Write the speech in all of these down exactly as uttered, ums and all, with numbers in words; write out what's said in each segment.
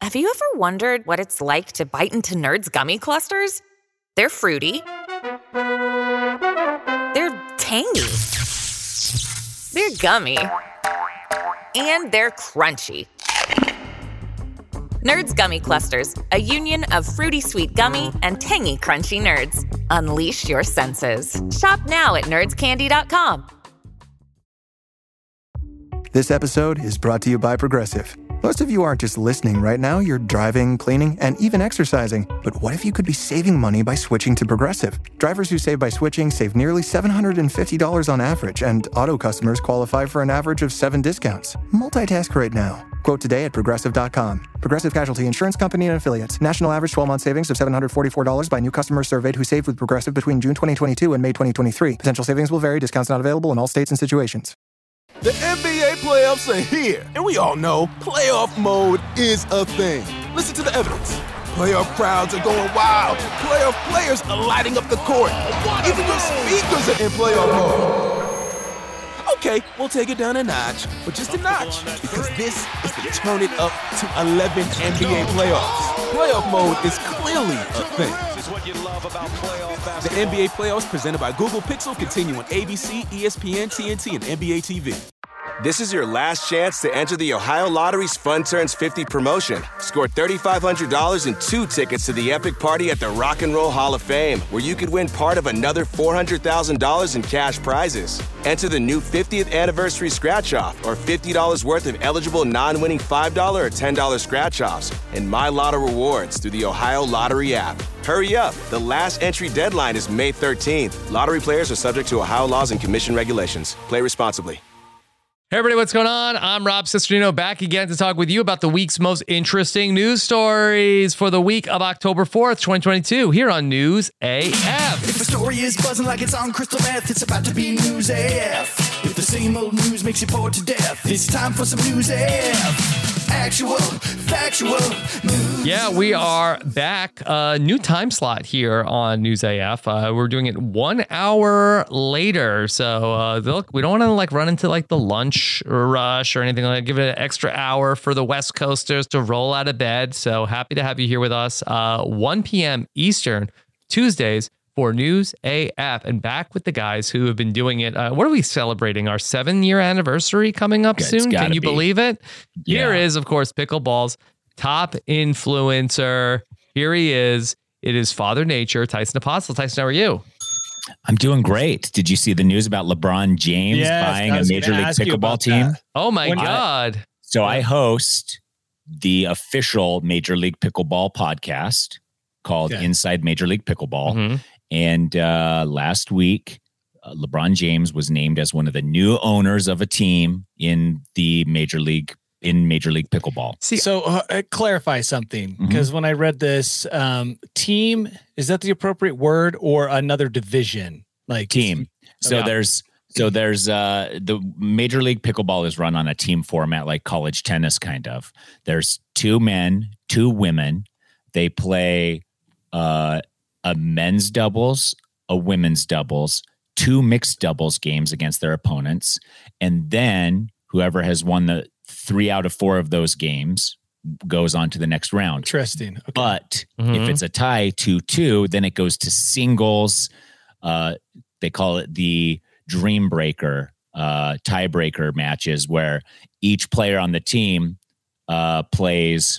Have you ever wondered what it's like to bite into Nerds gummy clusters? They're fruity. They're tangy. They're gummy. And they're crunchy. Nerds Gummy Clusters, a union of fruity sweet gummy and tangy crunchy nerds. Unleash your senses. Shop now at nerds candy dot com. This episode is brought to you by Progressive. Most of you aren't just listening right now, you're driving, cleaning, and even exercising. But what if you could be saving money by switching to Progressive? Drivers who save by switching save nearly seven hundred fifty dollars on average, and auto customers qualify for an average of seven discounts. Multitask right now. Quote today at Progressive dot com. Progressive Casualty Insurance Company and Affiliates. National average twelve-month savings of seven hundred forty-four dollars by new customers surveyed who saved with Progressive between June twenty twenty-two and May twenty twenty-three. Potential savings will vary. Discounts not available in all states and situations. The N B A playoffs are here, and we all know playoff mode is a thing. Listen to the evidence. Playoff crowds are going wild. Playoff players are lighting up the court. Even your speakers are in playoff mode. Okay, we'll take it down a notch, but just a notch, because this is the turn it up to eleven N B A playoffs. Playoff mode is clearly a thing. The N B A playoffs presented by Google Pixel continue on A B C, E S P N, T N T, and N B A T V. This is your last chance to enter the Ohio Lottery's Fun Turns fifty promotion. Score three thousand five hundred dollars and two tickets to the epic party at the Rock and Roll Hall of Fame, where you could win part of another four hundred thousand dollars in cash prizes. Enter the new fiftieth anniversary scratch-off or fifty dollars worth of eligible non-winning five dollars or ten dollars scratch-offs and My Lotto rewards through the Ohio Lottery app. Hurry up. The last entry deadline is May thirteenth. Lottery players are subject to Ohio laws and commission regulations. Play responsibly. Hey everybody, what's going on? I'm Rob Cesternino, back again to talk with you about the week's most interesting news stories for the week of October fourth, twenty twenty-two, here on News A F. If the story is buzzing like it's on crystal meth, it's about to be News A F. If the same old news makes you bored to death, it's time for some News A F. Actual, factual news. Yeah, we are back. Uh, new time slot here on News A F. Uh, we're doing it one hour later. So uh, look, we don't want to like run into like the lunch rush or anything like that. Give it an extra hour for the West Coasters to roll out of bed. So happy to have you here with us. Uh, one p.m. Eastern, Tuesdays, for News A F, and back with the guys who have been doing it. Uh, what are we celebrating? Our seven-year anniversary coming up It's soon? Can you be. believe it? Yeah. Here is, of course, Pickleball's top influencer. Here he is. It is Father Nature, Tyson Apostle. Tyson, how are you? I'm doing great. Did you see the news about LeBron James Yes, buying I a was Major gonna League ask you Pickleball about team? that. Oh, my When- God. So I host the official Major League Pickleball podcast called Okay. Inside Major League Pickleball. Mhm. And uh, last week, uh, LeBron James was named as one of the new owners of a team in the Major League in Major League Pickleball. See, So uh, clarify something, Mhm. because when I read this, um, team, is that the appropriate word or another division? Like Team. So Yeah. there's so there's uh, the Major League Pickleball is run on a team format like college tennis, kind of. There's two men, two women. They play uh, a men's doubles, a women's doubles, two mixed doubles games against their opponents. And then whoever has won the three out of four of those games goes on to the next round. Interesting. Okay. But Mhm. if it's a tie two two, then it goes to singles. Uh, they call it the Dream Breaker uh, tiebreaker matches, where each player on the team uh, plays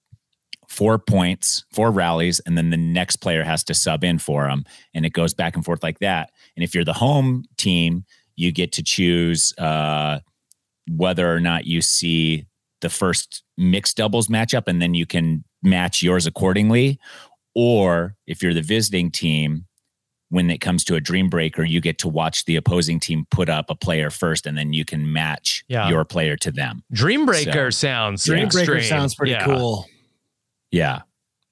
four points, four rallies, and then the next player has to sub in for them. And it goes back and forth like that. And if you're the home team, you get to choose uh, whether or not you see the first mixed doubles matchup, and then you can match yours accordingly. Or if you're the visiting team, when it comes to a Dream Breaker, you get to watch the opposing team put up a player first, and then you can match Yeah. your player to them. Dreambreaker So- sounds Dream extreme. Breaker sounds pretty Yeah. cool. Yeah.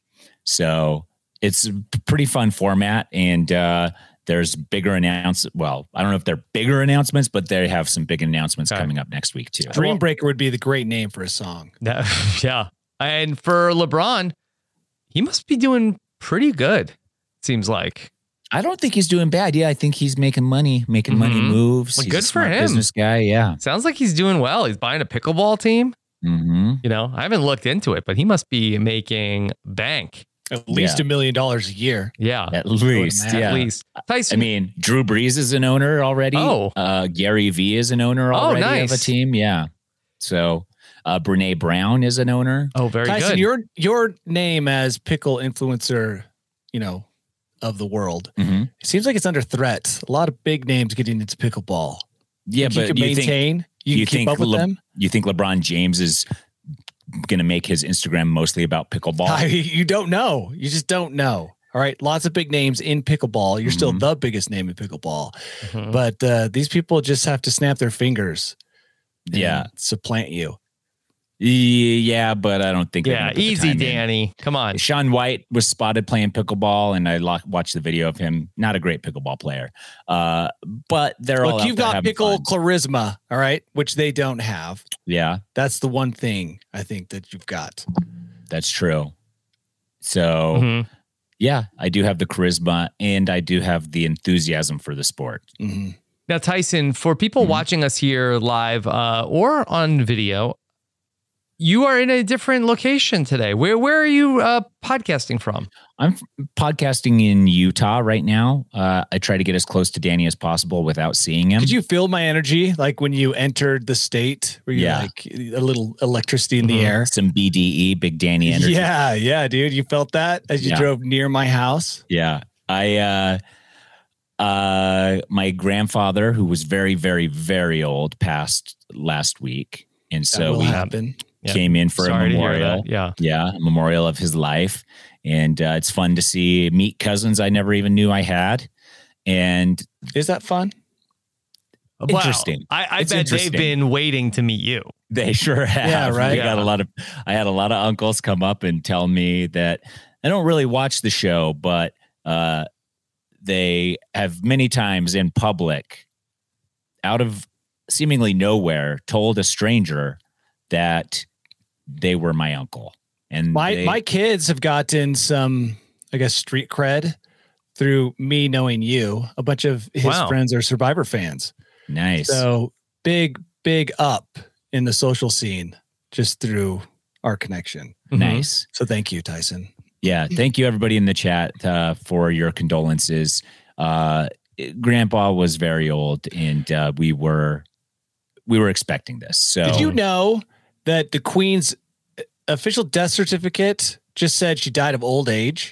So it's a p- pretty fun format, and uh, there's bigger announce. Well, I don't know if they're bigger announcements, but they have some big announcements Okay. coming up next week too. Dream Breaker would be the great name for a song. That- yeah. And for LeBron, he must be doing pretty good, seems like. I don't think he's doing bad. Yeah, I think he's making money, making money Mhm. moves. Well, he's good a for smart him. business guy. Yeah. Sounds like he's doing well. He's buying a pickleball team. Mm-hmm. You know, I haven't looked into it, but he must be making bank. At least Yeah. a million dollars a year. Yeah. At least, At yeah. At least. Tyson. I mean, Drew Brees is an owner already. Oh. Uh, Gary Vee is an owner Oh, already nice. of a team. Yeah. So uh, Brene Brown is an owner. oh, very Tyson, good. your your name as pickle influencer, you know, of the world, Mm-hmm. it seems like it's under threat. A lot of big names getting into pickleball. Yeah, Think you but can you think, maintain. You, you can keep think up with Le- them. you think LeBron James is going to make his Instagram mostly about pickleball? I, you don't know. You just don't know. All right. Lots of big names in pickleball. You're still Mhm. the biggest name in pickleball. Mhm. But uh, these people just have to snap their fingers. and Yeah. Supplant you. Yeah, but I don't think. they're yeah. gonna put the Easy, time in. Danny. Come on. Sean White was spotted playing pickleball, and I lo- watched the video of him. Not a great pickleball player, uh, but they're all Look, out you've there got having pickle fun. charisma. All right. Which they don't have. Yeah, That's the one thing I think that you've got. that's true. So Mhm. yeah, I do have the charisma, and I do have the enthusiasm for the sport. Mhm. Now, Tyson, for people Mm-hmm. watching us here live uh, or on video, you are in a different location today. Where where are you uh, podcasting from? I'm f- podcasting in Utah right now. Uh, I try to get as close to Danny as possible without seeing him. Did you feel my energy like when you entered the state where you Yeah. like a little electricity in the Mhm. air? Some B D E, Big Danny energy. Yeah, yeah, dude. You felt that as you Yeah. drove near my house? Yeah. I, uh, uh, my grandfather, who was very, very, very old, passed last week. And That so will we happen. Yeah. came in for Sorry a to hear memorial. that. Yeah. Yeah. A memorial of his life. And uh, it's fun to see, meet cousins I never even knew I had. And Is that fun? Wow. Interesting. I, I It's bet interesting. they've been waiting to meet you. they sure have. Yeah, right? We got Yeah. a lot of, I had a lot of uncles come up and tell me that I don't really watch the show, but uh, they have many times in public, out of seemingly nowhere, told a stranger that they were my uncle. And My they- my kids have gotten some, I guess, street cred through me knowing you. A bunch of his Wow. friends are Survivor fans. nice. So big, big up in the social scene just through our connection. Mhm. Nice. So thank you, Tyson. Yeah. Thank you, everybody in the chat, uh, for your condolences. Uh, Grandpa was very old, and uh, we were we were expecting this. So Did you know that the Queen's official death certificate just said she died of old age?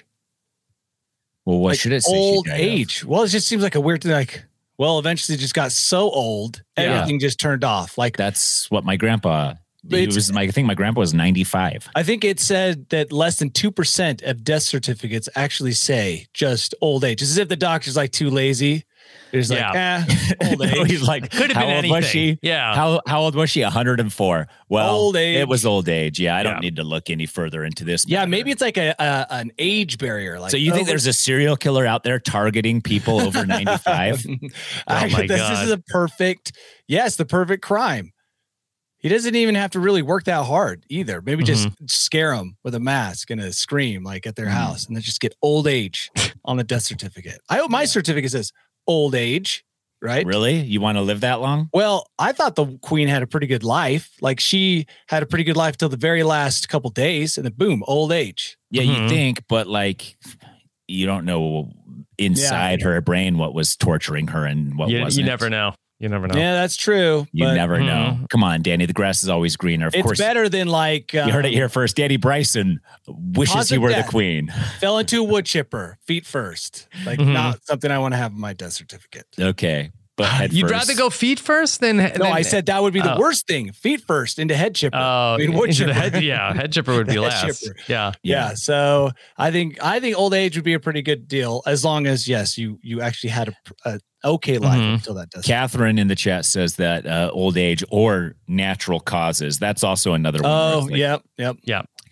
well, what Like, should it say? she old died of? age. Well, it just seems like a weird thing. Like, well, eventually it just got so old, Yeah. everything just turned off. Like, That's what my grandpa. He It's- was. My, I think my grandpa was ninety-five. I think it said that less than two percent of death certificates actually say just old age. It's as if the doctor's like too lazy. They're just like, eh, old No, age. he's like, Could have how been old was anything. she? Yeah. How how old was she? one hundred and four. Well, Old age. it was old age. Yeah, I don't Yeah. need to look any further into this. Yeah, matter. maybe it's like a, a an age barrier. Like, So you think over- there's a serial killer out there targeting people over ninety-five? I- Oh my this, God. this is a perfect, yes, the perfect crime. He doesn't even have to really work that hard either. Maybe just scare them with a mask and a scream like at their Mhm. house, and then just get old age on the death certificate. I hope my certificate says old age, right? Really? You want to live that long? Well, I thought the Queen had a pretty good life. Like she had a pretty good life till the very last couple days, and then boom, old age. Yeah, Mhm. you think, but like you don't know inside her brain what was torturing her and what You, wasn't. you never know. You never know. Yeah, that's true. You but never know. Mhm. Come on, Danny. The grass is always greener. Of It's course, better than like uh, you heard it here first. Danny Bryson wishes Cause he of were death. the queen. Fell into a wood chipper, feet first. Like Mhm. not something I want to have in my death certificate. Okay, but head You'd first. rather go feet first than No, than- I said that would be the Oh. worst thing. Feet first into head chipper. Oh, I mean, wood into the chipper. head, yeah, head chipper would be Head last. chipper. Yeah. Yeah. So I think I think old age would be a pretty good deal as long as yes, you you actually had a, a okay life Mhm. until that does. Catherine in the chat says that uh, old age or natural causes. That's also another one. where Oh, it's like yep, yep. Yeah.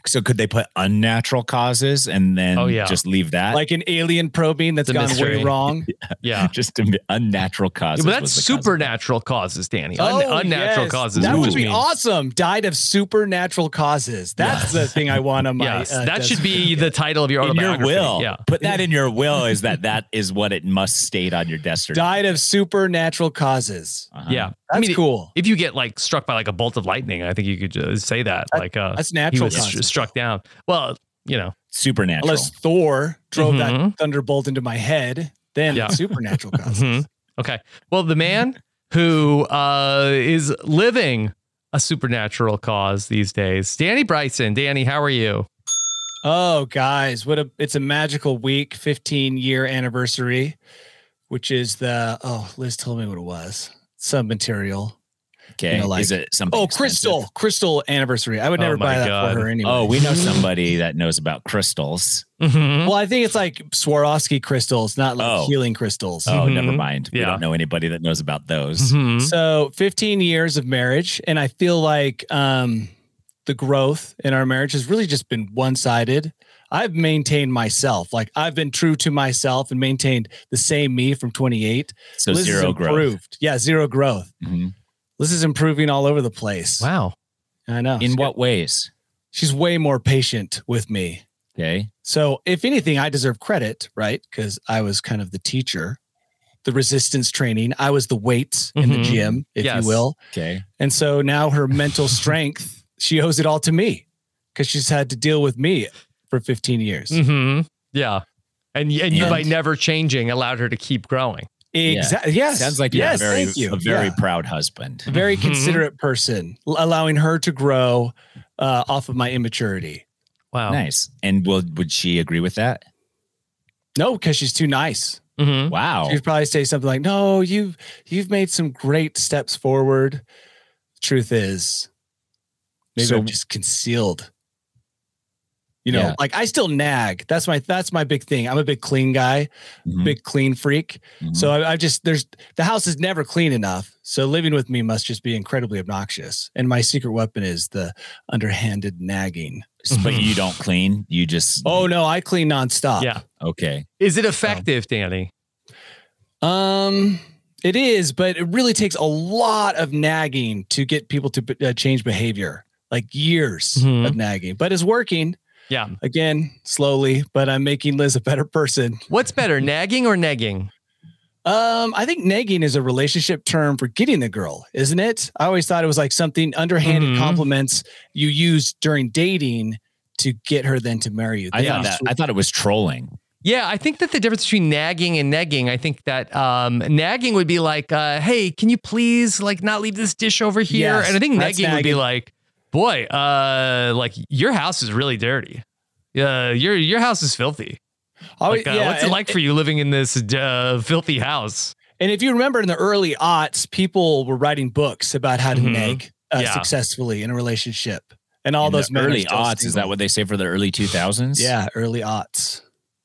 So could they put unnatural causes and then Oh, yeah. just leave that? Like an alien probing that's The gone mystery. way wrong. Yeah. just to, unnatural Yeah, causes. but that's was the concept. supernatural causes, Danny. Un- Oh, unnatural yes. causes. That which would be means- awesome. Died of supernatural causes. That's the thing I want on my. Yes, uh, that desk. should be the title of your In your autobiography. will. Yeah. Put that in your will is that that is what it must state on your death certificate. Died of supernatural causes. Uh-huh. Yeah. That's cool. If you get like struck by like a bolt of lightning, I think you could just say that. That- like uh, that's he natural was causes. struck down. Well, you know. Supernatural. Unless Thor drove Mhm. that thunderbolt into my head, then Yeah. supernatural causes. Mhm. Okay. Well, the man who uh, is living a supernatural cause these days, Danny Bryson. Danny, how are you? Oh, guys, what a it's a magical week, fifteen year anniversary, which is the oh, Liz told me what it was. Some material. Okay. You know, like- is it something? Oh, expensive? crystal, crystal anniversary. I would Oh never my buy that God. for her anyway. Oh, we know somebody that knows about crystals. Mhm. Well, I think it's like Swarovski crystals, not like Oh. healing crystals. Oh, Mhm. never mind. We Yeah. don't know anybody that knows about those. Mhm. So fifteen years of marriage, and I feel like um, the growth in our marriage has really just been one-sided. I've maintained myself, like I've been true to myself and maintained the same me from twenty-eight. So Liz has zero growth. improved. Yeah, zero growth. Mhm. Liz is improving all over the place. Wow. I know. In She's what ways? She's way more patient with me. Okay. So if anything, I deserve credit, right? Because I was kind of the teacher, the resistance training. I was the weights in the Mhm. gym, if Yes. you will. Okay. And so now her mental strength, she owes it all to me because she's had to deal with me for fifteen years. hmm Yeah. And, and you, And- by never changing, allowed her to keep growing. Exactly. Yes. Sounds like yes, you're a very, thank you. a very Yeah. proud husband. A very Mhm. considerate person, l- allowing her to grow uh, off of my immaturity. Wow. Nice. And will would she agree with that? No, because she's too nice. Mhm. Wow. She'd probably say something like, "No, you've you've made some great steps forward." Truth is, maybe So- I'm just concealed. You know, Yeah. like I still nag. That's my that's my big thing. I'm a big clean guy, Mhm. big clean freak. Mhm. So I, I just there's the house is never clean enough. So living with me must just be incredibly obnoxious. And my secret weapon is the underhanded nagging. but you don't clean. You just Oh no, I clean nonstop. Yeah. okay. Is it effective, Danny? Um, it is, but it really takes a lot of nagging to get people to uh, change behavior. Like years Mhm. of nagging, but it's working. Yeah. Again, slowly, but I'm making Liz a better person. What's better, nagging or negging? Um, I think nagging is a relationship term for getting the girl, isn't it? I always thought it was like something underhanded Mhm. compliments you use during dating to get her then to marry you. I Then thought you that switch- I thought it was trolling. Yeah, I think that the difference between nagging and negging, I think that um, nagging would be like, uh, hey, can you please like not leave this dish over here? Yes, and I think that's negging would be nagging. like, boy, uh, like your house is really dirty. Uh, your your house is filthy. Oh, Like, uh, yeah, what's it and- like for you living in this uh, filthy house? And if you remember in the early aughts, people were writing books about how to Mhm. nag uh, Yeah. successfully in a relationship. And all In those the men are early still aughts, is that single. what they say for the early two thousands? Yeah, early aughts.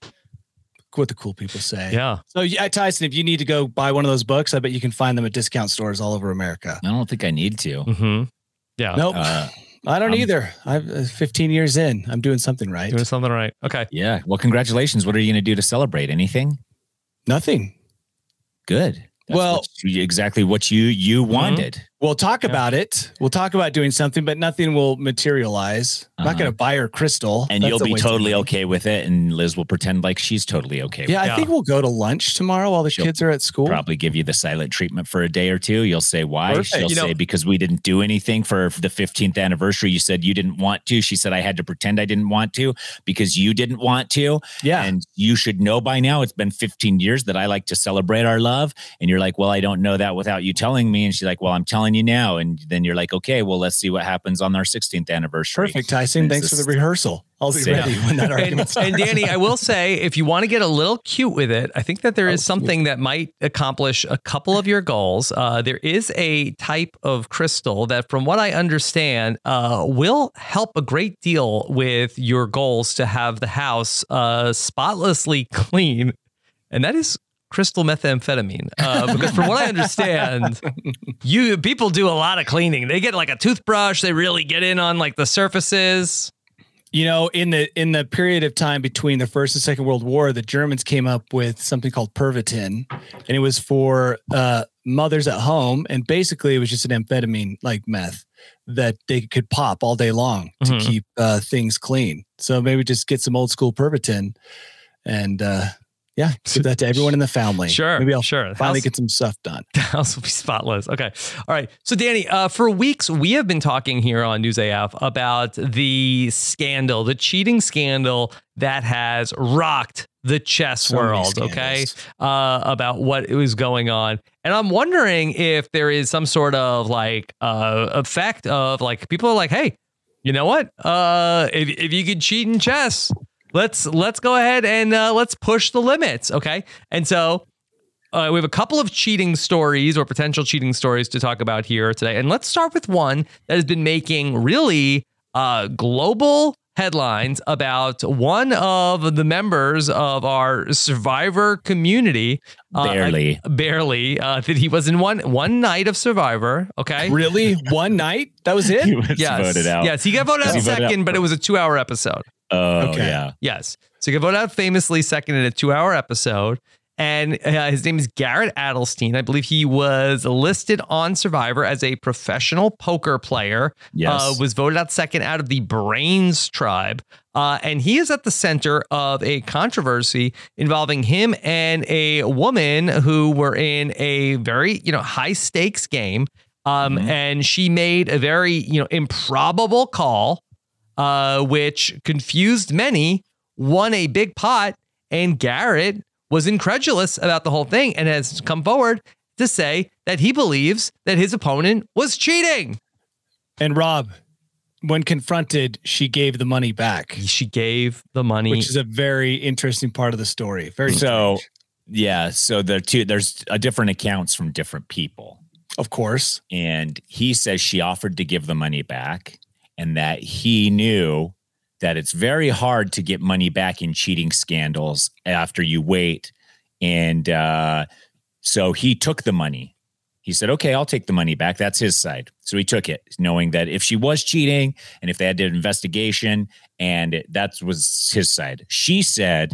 What the cool people say. Yeah. So yeah, Tyson, if you need to go buy one of those books, I bet you can find them at discount stores all over America. I don't think I need to. Mm-hmm. Yeah. Nope. Uh, I don't I'm- either. I'm uh, fifteen years in. I'm doing something right. Doing something right. Okay. Yeah. Well, congratulations. What are you going to do to celebrate? Anything? Nothing. Good. That's Well- what you- exactly what you you Mm-hmm. wanted. We'll talk Yeah. about it. We'll talk about doing something, but nothing will materialize. I'm not Uh-huh. going to buy her crystal. And That's you'll a be waste of totally money. okay with it. And Liz will pretend like she's totally okay with Yeah, it. I Yeah. think we'll go to lunch tomorrow while the She'll kids are at school. Probably give you the silent treatment for a day or two. You'll say why. Perfect. She'll You know- say because we didn't do anything for the fifteenth anniversary. You said you didn't want to. She said I had to pretend I didn't want to because you didn't want to. Yeah. And you should know by now, it's been fifteen years that I like to celebrate our love. And you're like, well, I don't know that without you telling me. And she's like, well, I'm telling you now. And then you're like, okay, well, let's see what happens on our sixteenth anniversary. Perfect, Tyson. And Thanks it's for the just- rehearsal. I'll be Say- ready when that argument And, starts. and Danny, I will say, if you want to get a little cute with it, I think that there is Oh, something that might accomplish a couple of your goals. Uh, there is a type of crystal that, from what I understand, uh, will help a great deal with your goals to have the house uh, spotlessly clean, and that is crystal methamphetamine. Uh, because from what I understand, you people do a lot of cleaning. They get like a toothbrush. They really get in on like the surfaces. You know, in the in the period of time between the First and Second World War, the Germans came up with something called Pervitin, and it was for uh, mothers at home. And basically, it was just an amphetamine like meth that they could pop all day long to Mhm. keep uh, things clean. So maybe just get some old school Pervitin, and uh, yeah, give that to everyone in the family. Sure, maybe I'll sure. finally House- get some stuff done. The house will be spotless. Okay. All right. So, Danny, uh, for weeks, we have been talking here on News A F about the scandal, the cheating scandal that has rocked the chess So many world. Okay. scandals. Uh, about what was going on. And I'm wondering if there is some sort of like uh, effect of like people are like, hey, you know what? Uh, if, if you could cheat in chess, let's let's go ahead and uh, let's push the limits. Okay. And so Uh, we have a couple of cheating stories or potential cheating stories to talk about here today. And let's start with one that has been making really uh, global headlines about one of the members of our Survivor community. Uh, Barely. uh, barely. Uh, that he was in one one night of Survivor. Okay. Really, one night? That was it? He was Yes. voted out. Yes. He got voted out He voted second, out. but it was a two hour episode. Oh, Okay. yeah. Yes. So he got voted out famously second in a two hour episode. And uh, his name is Garrett Adelstein. I believe he was listed on Survivor as a professional poker player. Yes. Uh, was voted out second out of the Brains tribe. Uh, and he is at the center of a controversy involving him and a woman who were in a very, you know, high stakes game. Um, Mhm. And she made a very, you know, improbable call, uh, which confused many, won a big pot, and Garrett was incredulous about the whole thing and has come forward to say that he believes that his opponent was cheating. And Rob, when confronted, she gave the money back, She gave the money. which is a very interesting part of the story. Very So, strange. yeah. So there two, there's a different accounts from different people. Of course. And he says she offered to give the money back and that he knew that it's very hard to get money back in cheating scandals after you wait. And uh, so he took the money. He said, okay, I'll take the money back. That's his side. So he took it, knowing that if she was cheating and if they had to do an investigation, and that was his side. She said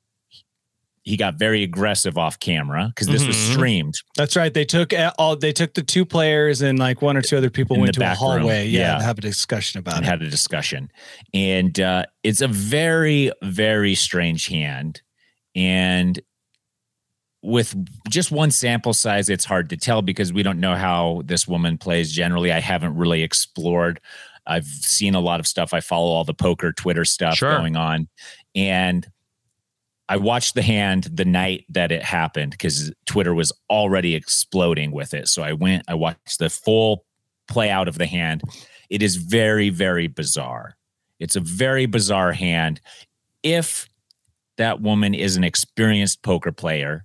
he got very aggressive off camera because this was Mhm. streamed. That's right. They took a- all. They took the two players and like one or two other people In went the to a back room. hallway. Yeah, Yeah. to have a discussion about and it. had a discussion. And uh, it's a very, very strange hand. And with just one sample size, it's hard to tell because we don't know how this woman plays generally. I haven't really explored. I've seen a lot of stuff. I follow all the poker Twitter stuff Sure. going on. And I watched the hand the night that it happened because Twitter was already exploding with it. So I went, I watched the full play out of the hand. It is very, very bizarre. It's a very bizarre hand. If that woman is an experienced poker player,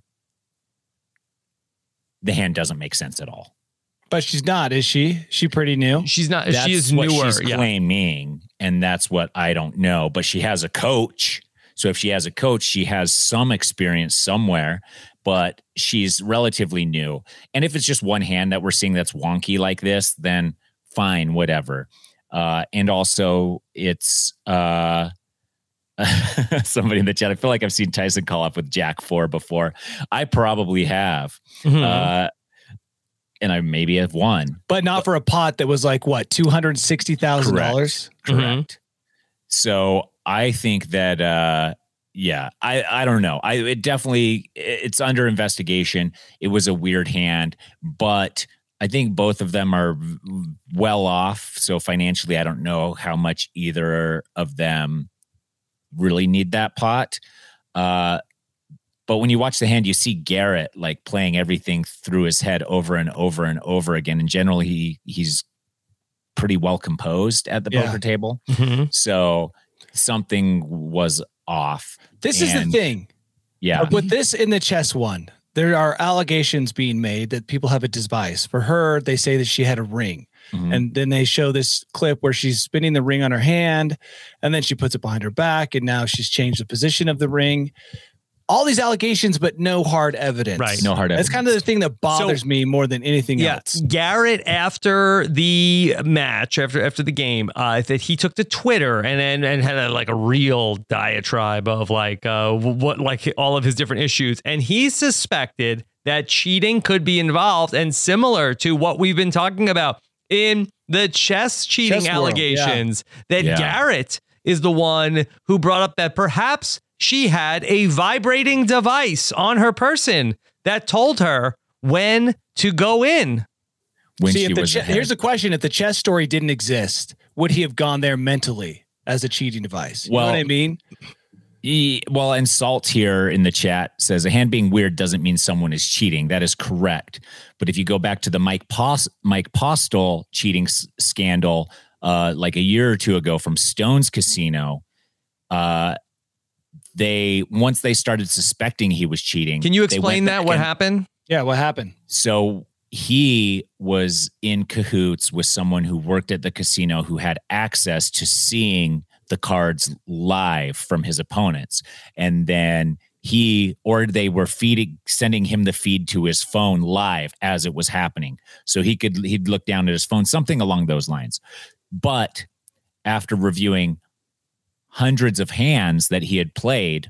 the hand doesn't make sense at all. But she's not, is she? She pretty new. She's not. That's she is what newer. she's Yeah. claiming, and that's what I don't know. But she has a coach. So if she has a coach, she has some experience somewhere, but she's relatively new. And if it's just one hand that we're seeing that's wonky like this, then fine, whatever. Uh, and also, it's uh, somebody in the chat. I feel like I've seen Tyson call up with Jack four before. I probably have. Mhm. Uh, and I maybe have won. But not for a pot that was like what, two hundred sixty thousand dollars? Correct. So I think that, uh, yeah, I, I don't know. I it definitely it's under investigation. It was a weird hand, but I think both of them are well off. So financially, I don't know how much either of them really need that pot. Uh, but when you watch the hand, you see Garrett like playing everything through his head over and over and over again. And generally, he he's pretty well composed at the Yeah. poker table. Mhm. So something was off. This is the And- thing. Yeah. With this in the chess one, there are allegations being made that people have a device. For her, they say that she had a ring. Mhm. And then they show this clip where she's spinning the ring on her hand, and then she puts it behind her back, and now she's changed the position of the ring. all these allegations, but no hard evidence. Right. No hard evidence. That's kind of the thing that bothers So- me more than anything Yeah, else. Garrett, after the match, after after the game, uh, that he took to Twitter and and, and had a, like a real diatribe of like uh, what like all of his different issues, and he suspected that cheating could be involved, and similar to what we've been talking about in the chess cheating Chess world, allegations, that Yeah. Garrett is the one who brought up that perhaps she had a vibrating device on her person that told her when to go in. when See, she if the was che- ahead. here's the question: if the chess story didn't exist, would he have gone there mentally as a cheating device? You Well, know what I mean? E- well, and Salt here in the chat says a hand being weird doesn't mean someone is cheating. That is correct. But if you go back to the Mike Pos- Mike Postel cheating s- scandal, uh, like a year or two ago from Stone's Casino, uh, they once they started suspecting he was cheating. Can you they explain went that? back What and- happened? Yeah. What happened? So he was in cahoots with someone who worked at the casino who had access to seeing the cards live from his opponents. And then he, or they were feeding, sending him the feed to his phone live as it was happening. So he could, he'd look down at his phone, something along those lines. But after reviewing hundreds of hands that he had played,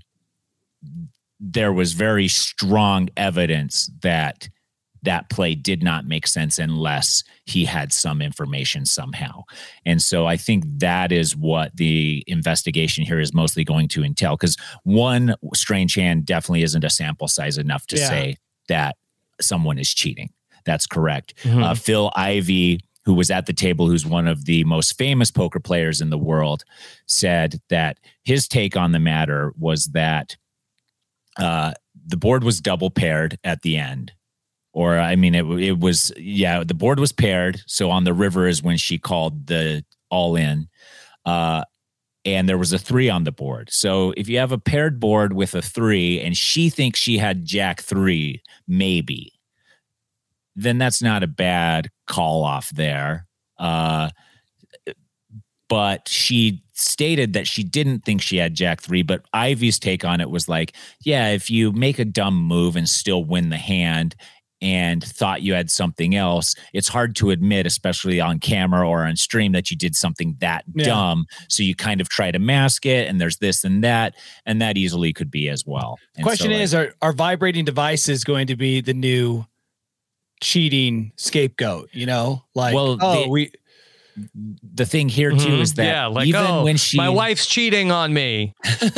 there was very strong evidence that that play did not make sense unless he had some information somehow. And so I think that is what the investigation here is mostly going to entail, because one strange hand definitely isn't a sample size enough to Yeah. say that someone is cheating. That's correct. Mhm. Uh, Phil Ivey, who was at the table, who's one of the most famous poker players in the world, said that his take on the matter was that uh, the board was double paired at the end. Or, I mean, it, it was, yeah, the board was paired. So on the river is when she called the all in. Uh, and there was a three on the board. So if you have a paired board with a three and she thinks she had jack three, maybe, then that's not a bad call off there. Uh, but she stated that she didn't think she had jack three, but Ivy's take on it was like, yeah, if you make a dumb move and still win the hand and thought you had something else, it's hard to admit, especially on camera or on stream, that you did something that Yeah. dumb. So you kind of try to mask it, and there's this and that, and that easily could be as well. And Question so, like, is, are, are vibrating devices going to be the new cheating scapegoat? You know, like, Well, oh, the- we, the thing here too Mhm. is that yeah, like, even oh, when she, my wife's cheating on me.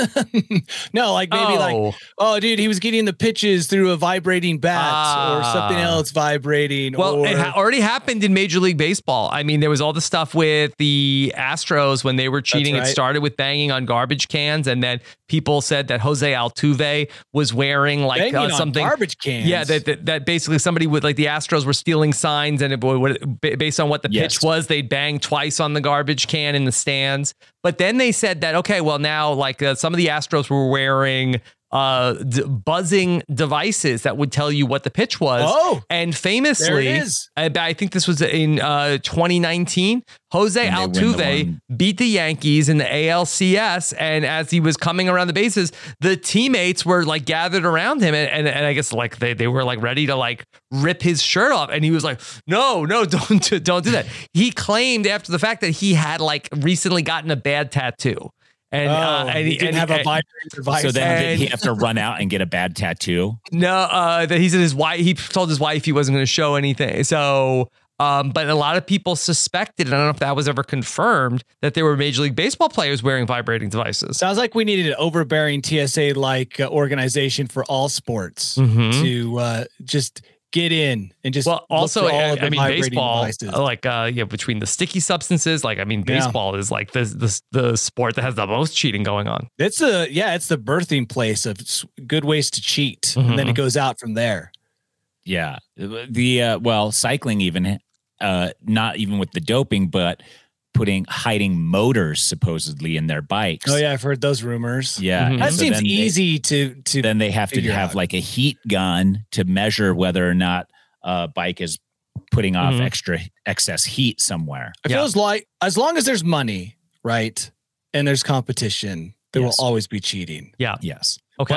no, like maybe oh, like, oh, dude, he was getting the pitches through a vibrating bat or something Ah. else vibrating. well, or, it ha- already happened in Major League Baseball. I mean, there was all the stuff with the Astros when they were cheating. It right. started with banging on garbage cans, and then people said that Jose Altuve was wearing like banging uh, on something. garbage cans. Yeah, that, that that basically somebody would like the Astros were stealing signs, and it would ba- based on what the Yes. pitch was, they'd bang twice on the garbage can in the stands. But then they said that okay, well now like uh, some of the Astros were wearing uh d- buzzing devices that would tell you what the pitch was. Oh, and famously, there it is. I, I think this was in uh twenty nineteen. Jose And they win the Altuve one. beat the Yankees in the A L C S, and as he was coming around the bases, the teammates were like gathered around him, and and, and I guess like they, they were like ready to like rip his shirt off, and he was like, "No, no, don't do, don't do that." He claimed after the fact that he had like recently gotten a bad tattoo, and Oh, uh, and he didn't and have a and- vibrating device. so then did and- he have to run out and get a bad tattoo? No, uh, that he said his wife. He told his wife he wasn't going to show anything. So, um, but a lot of people suspected, and I don't know if that was ever confirmed, that there were Major League Baseball players wearing vibrating devices. Sounds like we needed an overbearing T S A like uh, organization for all sports Mhm. to uh, just get in and just Well, look also, for all I, of the I mean, vibrating baseball, devices. uh, like, uh, yeah, between the sticky substances, like, I mean, Yeah. baseball is like the, the the sport that has the most cheating going on. It's a yeah, it's the birthing place of s- good ways to cheat, and then it goes out from there. Yeah. The, uh, well, cycling even, uh, not even with the doping, but putting, hiding motors supposedly in their bikes. Oh yeah, I've heard those rumors. Yeah. Mhm. and That so seems then they- easy to to. Then they have to figure have out. like a heat gun to measure whether or not a bike is putting off Mhm. extra excess heat somewhere. It Yeah. feels like as long as there's money, right, and there's competition, there Yes. will always be cheating. Yeah. Yes. Okay.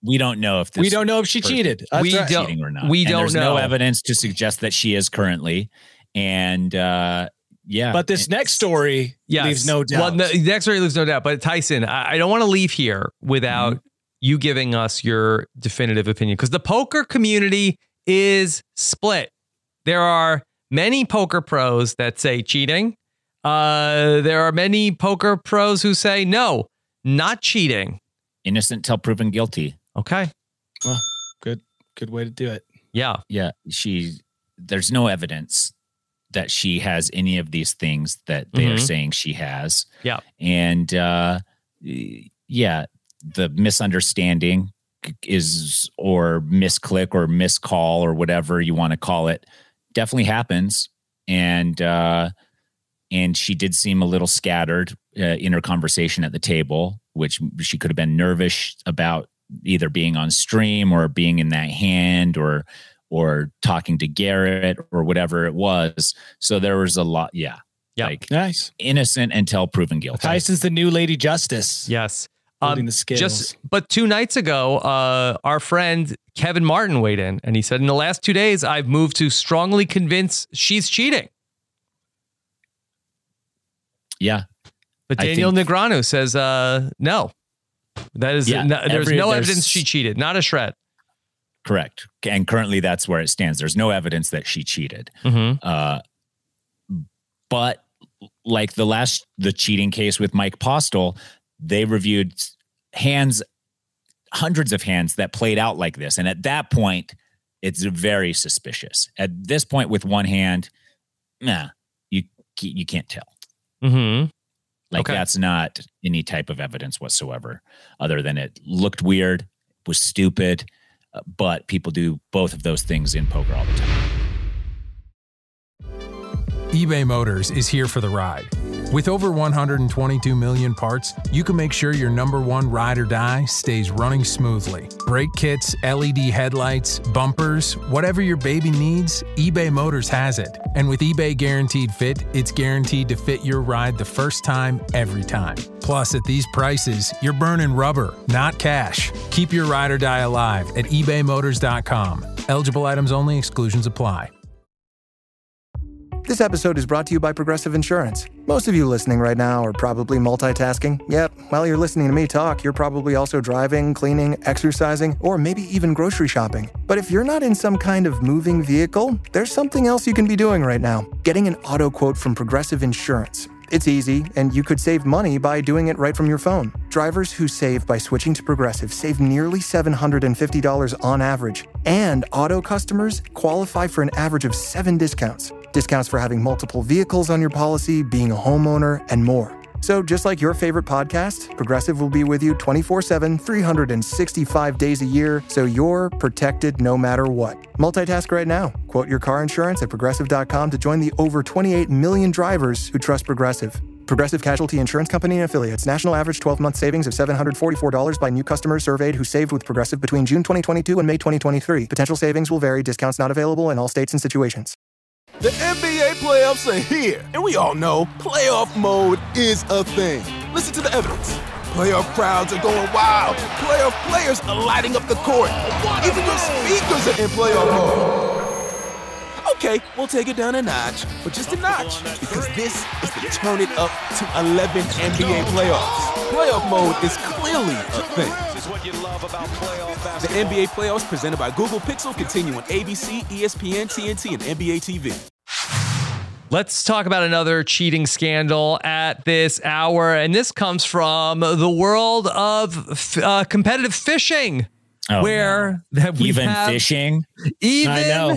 we don't know if this we don't know if she person cheated. is We right. don't- cheating or not. we And don't there's know. no evidence to suggest that she is currently. And uh, yeah, But this it's- next story Yes. leaves no doubt. Well, no, the next story leaves no doubt. But Tyson, I, I don't want to leave here without Mm-hmm. you giving us your definitive opinion, because the poker community is split. There are many poker pros that say cheating. Uh, there are many poker pros who say no, not cheating. innocent till proven guilty. Okay. Well, good, good way to do it. Yeah. Yeah, she. There's no evidence that she has any of these things that they are Mhm. saying she has. Yeah. And uh, yeah, the misunderstanding is or misclick or miscall or whatever you want to call it definitely happens. And uh, and she did seem a little scattered uh, in her conversation at the table, which she could have been nervous about either being on stream or being in that hand or or talking to Garrett or whatever it was. So there was a lot. Yeah. Yeah. Like Nice. innocent until proven guilty. Tyson's the new Lady Justice. Yes. Holding Um, the scales. Just, but two nights ago, uh, our friend Kevin Martin weighed in and he said, in the last two days, I've moved to strongly convince she's cheating. Yeah. But I Daniel think- Negreanu says, uh, no, that is, Yeah, no, there's every- no there's- evidence she cheated, not a shred. Correct. And currently that's where it stands. There's no evidence that she cheated. Mm-hmm. Uh, but like the last, the cheating case with Mike Postel, they reviewed hands, hundreds of hands that played out like this. And at that point, it's very suspicious. At this point with one hand, nah, you, you can't tell. Mm-hmm. Like Okay. that's not any type of evidence whatsoever, other than it looked weird, was stupid, uh, but people do both of those things in poker all the time. eBay Motors is here for the ride. With over one hundred twenty-two million parts, you can make sure your number one ride or die stays running smoothly. Brake kits, L E D headlights, bumpers, whatever your baby needs, eBay Motors has it. And with eBay Guaranteed Fit, it's guaranteed to fit your ride the first time, every time. Plus, at these prices, you're burning rubber, not cash. Keep your ride or die alive at ebay motors dot com. Eligible items only, exclusions apply. This episode is brought to you by Progressive Insurance. Most of you listening right now are probably multitasking. Yep, while you're listening to me talk, you're probably also driving, cleaning, exercising, or maybe even grocery shopping. But if you're not in some kind of moving vehicle, there's something else you can be doing right now. Getting an auto quote from Progressive Insurance. It's easy, and you could save money by doing it right from your phone. Drivers who save by switching to Progressive save nearly seven hundred fifty dollars on average. And auto customers qualify for an average of seven discounts. Discounts for having multiple vehicles on your policy, being a homeowner, and more. So just like your favorite podcast, Progressive will be with you twenty-four seven, three hundred sixty-five days a year, so you're protected no matter what. Multitask right now. Quote your car insurance at progressive dot com to join the over twenty-eight million drivers who trust Progressive. Progressive Casualty Insurance Company and Affiliates. National average twelve-month savings of seven hundred forty-four dollars by new customers surveyed who saved with Progressive between June twenty twenty-two and May twenty twenty-three. Potential savings will vary. Discounts not available in all states and situations. The N B A playoffs are here, and we all know playoff mode is a thing. Listen to the evidence. Playoff crowds are going wild. Playoff players are lighting up the court. Even your speakers are in playoff mode. Okay, we'll take it down a notch, but just a notch, because this is the turn it up to eleven N B A playoffs. Playoff mode is clearly a thing. The N B A playoffs presented by Google Pixel continue on A B C, E S P N, T N T, and N B A T V. Let's talk about another cheating scandal at this hour. And this comes from the world of uh, competitive fishing, Oh, where that we Even have fishing even, I know.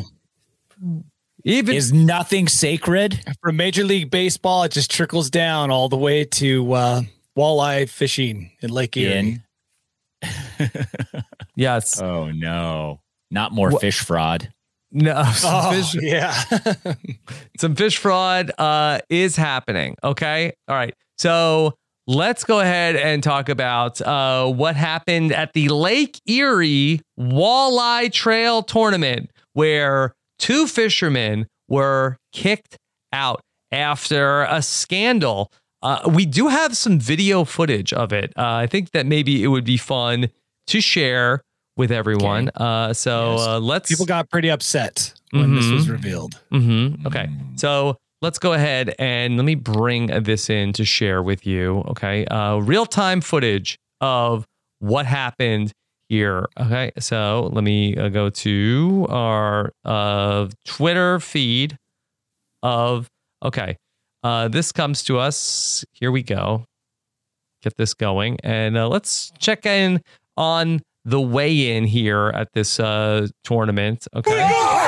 even is nothing sacred. From Major League Baseball, it just trickles down all the way to uh, walleye fishing in Lake Erie. In yes, oh no, not more Wha- fish fraud. no, some Oh, fish, yeah. some fish fraud uh, is happening. Okay, all right. So let's go ahead and talk about uh, what happened at the Lake Erie Walleye Trail Tournament, where two fishermen were kicked out after a scandal. Uh, we do have some video footage of it. Uh, I think that maybe it would be fun to share with everyone. Uh, so Yes. uh, let's. People got pretty upset when this Mhm. was revealed. Mm-hmm. Okay. So let's go ahead and let me bring this in to share with you. Okay. Uh, real time footage of what happened here. Okay. So let me uh, go to our uh, Twitter feed of. Okay. Uh, this comes to us. Here we go. Get this going. And uh, let's check in on the weigh-in here at this uh, tournament. Okay. Okay.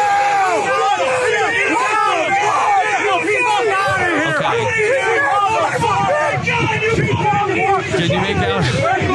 Can you make out?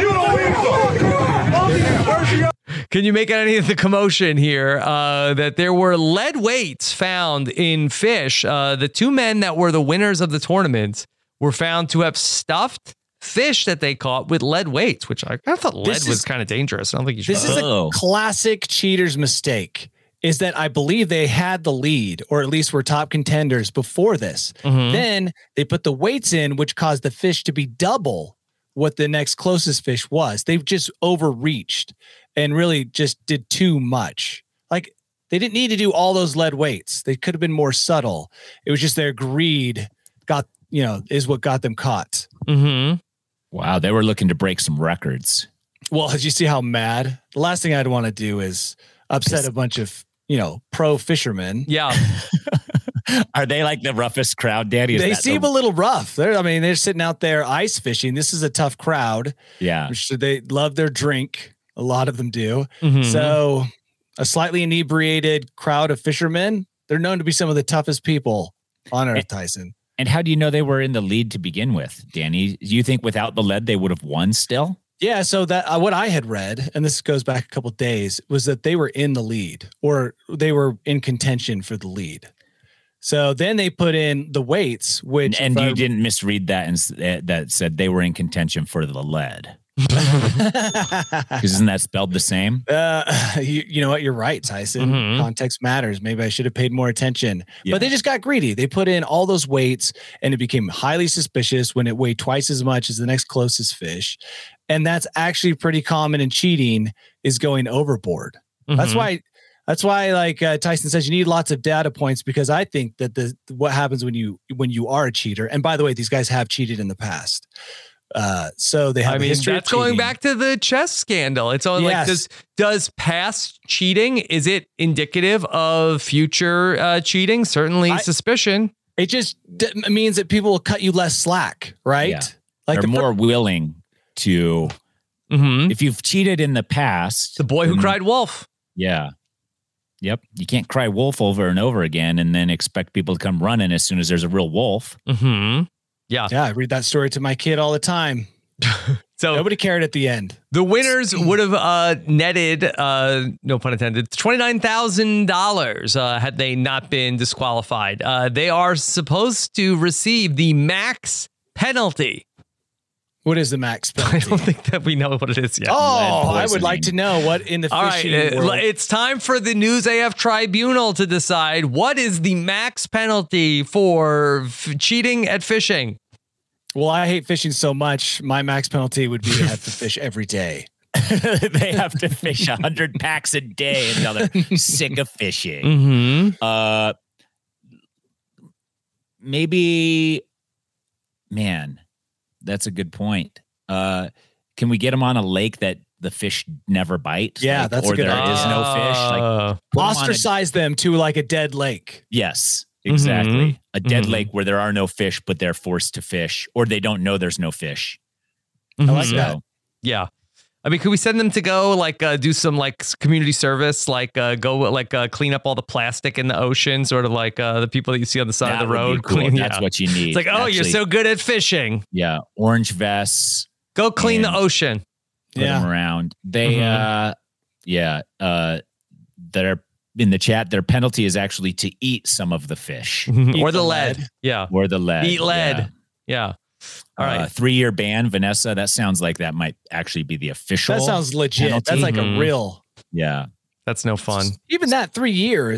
Can you make out any of the commotion here? Uh, that there were lead weights found in fish. Uh, the two men that were the winners of the tournament were found to have stuffed fish that they caught with lead weights, which I, I thought lead This was is- kind of dangerous. I don't think you should. This is a classic cheater's mistake. Is that I believe they had the lead, or at least were top contenders before this. Mhm. Then they put the weights in, which caused the fish to be double what the next closest fish was. They've just overreached and really just did too much. Like they didn't need to do all those lead weights. They could have been more subtle. It was just their greed got, you know, is what got them caught. Mm-hmm. Wow, they were looking to break some records. Well, did you see how mad? The last thing I'd want to do is upset a bunch of, you know, pro fishermen. Yeah. Are they like the roughest crowd, Daddy? Is They that seem the- a little rough. They're, I mean, they're sitting out there ice fishing. This is a tough crowd. Yeah. Which they love their drink. A lot of them do. Mhm. So a slightly inebriated crowd of fishermen, they're known to be some of the toughest people on earth, Tyson. And how do you know they were in the lead to begin with, Danny? Do you think without the lead they would have won still? Yeah, so that uh, what I had read, and this goes back a couple of days, was that they were in the lead, or they were in contention for the lead. So then they put in the weights, which And if you I- didn't misread that and s- uh, that said they were in contention for the lead. Because isn't that spelled the same? Uh, you, you know what? You're right, Tyson. Mhm. Context matters. Maybe I should have paid more attention. Yeah. But they just got greedy. They put in all those weights, and it became highly suspicious when it weighed twice as much as the next closest fish. And that's actually pretty common in cheating, is going overboard. That's Mhm. why. That's why, like uh, Tyson says, you need lots of data points, because I think that the what happens when you when you are a cheater. And by the way, these guys have cheated in the past. Uh, so they have I a mean, history of that's going cheating. back to the chess scandal. It's all like, Yes. does does past cheating, is it indicative of future uh, cheating? Certainly I- suspicion. It just d- means that people will cut you less slack, right? Yeah. Like They're the fir- more willing to. Mm-hmm. If you've cheated in the past, The boy who then- cried wolf. Yeah. Yep. You can't cry wolf over and over again and then expect people to come running as soon as there's a real wolf. Mm-hmm. Yeah. Yeah, I read that story to my kid all the time. So Nobody cared at the end. the winners would have uh, netted, uh, no pun intended, twenty-nine thousand dollars uh, had they not been disqualified. Uh, they are supposed to receive the max penalty. What is the max I penalty? don't think that we know what it is yet. Oh, Lead I would like poisoning. to know what in the All right, fishing uh, world. it's time for the News A F Tribunal to decide what is the max penalty for f- cheating at fishing. Well, I hate fishing so much. My max penalty would be to have to fish every day. They have to fish one hundred packs a day until they're sick of fishing. Mm-hmm. Uh, maybe, man, that's a good point. Uh, can we get them on a lake that the fish never bite? Yeah, that's a or good there idea. is no fish. Like, Uh, put 'em on a- Ostracize them to like a dead lake. yes, exactly. Mhm. A dead Mhm. lake where there are no fish, but they're forced to fish, or they don't know there's no fish. I like mhm. that. So, Yeah. I mean, could we send them to go like uh, do some like s- community service, like uh, go like uh, clean up all the plastic in the ocean, sort of like uh, the people that you see on the side that of the would be road. cool. Clean, That's yeah. what you need. It's like, oh, you're Actually, so good at fishing. yeah, orange vests. Go clean the And- ocean. Put Yeah. them around. They, Mhm. uh, yeah, uh, they're in the chat. Their penalty is actually to eat some of the fish or the the lead. lead. Yeah. or the lead. Eat lead. Yeah. Yeah. All right. Uh, three year ban, Vanessa. That sounds like that might actually be the official. That sounds legit. penalty. That's like Mhm. a real. Yeah. That's no fun. Even that three years.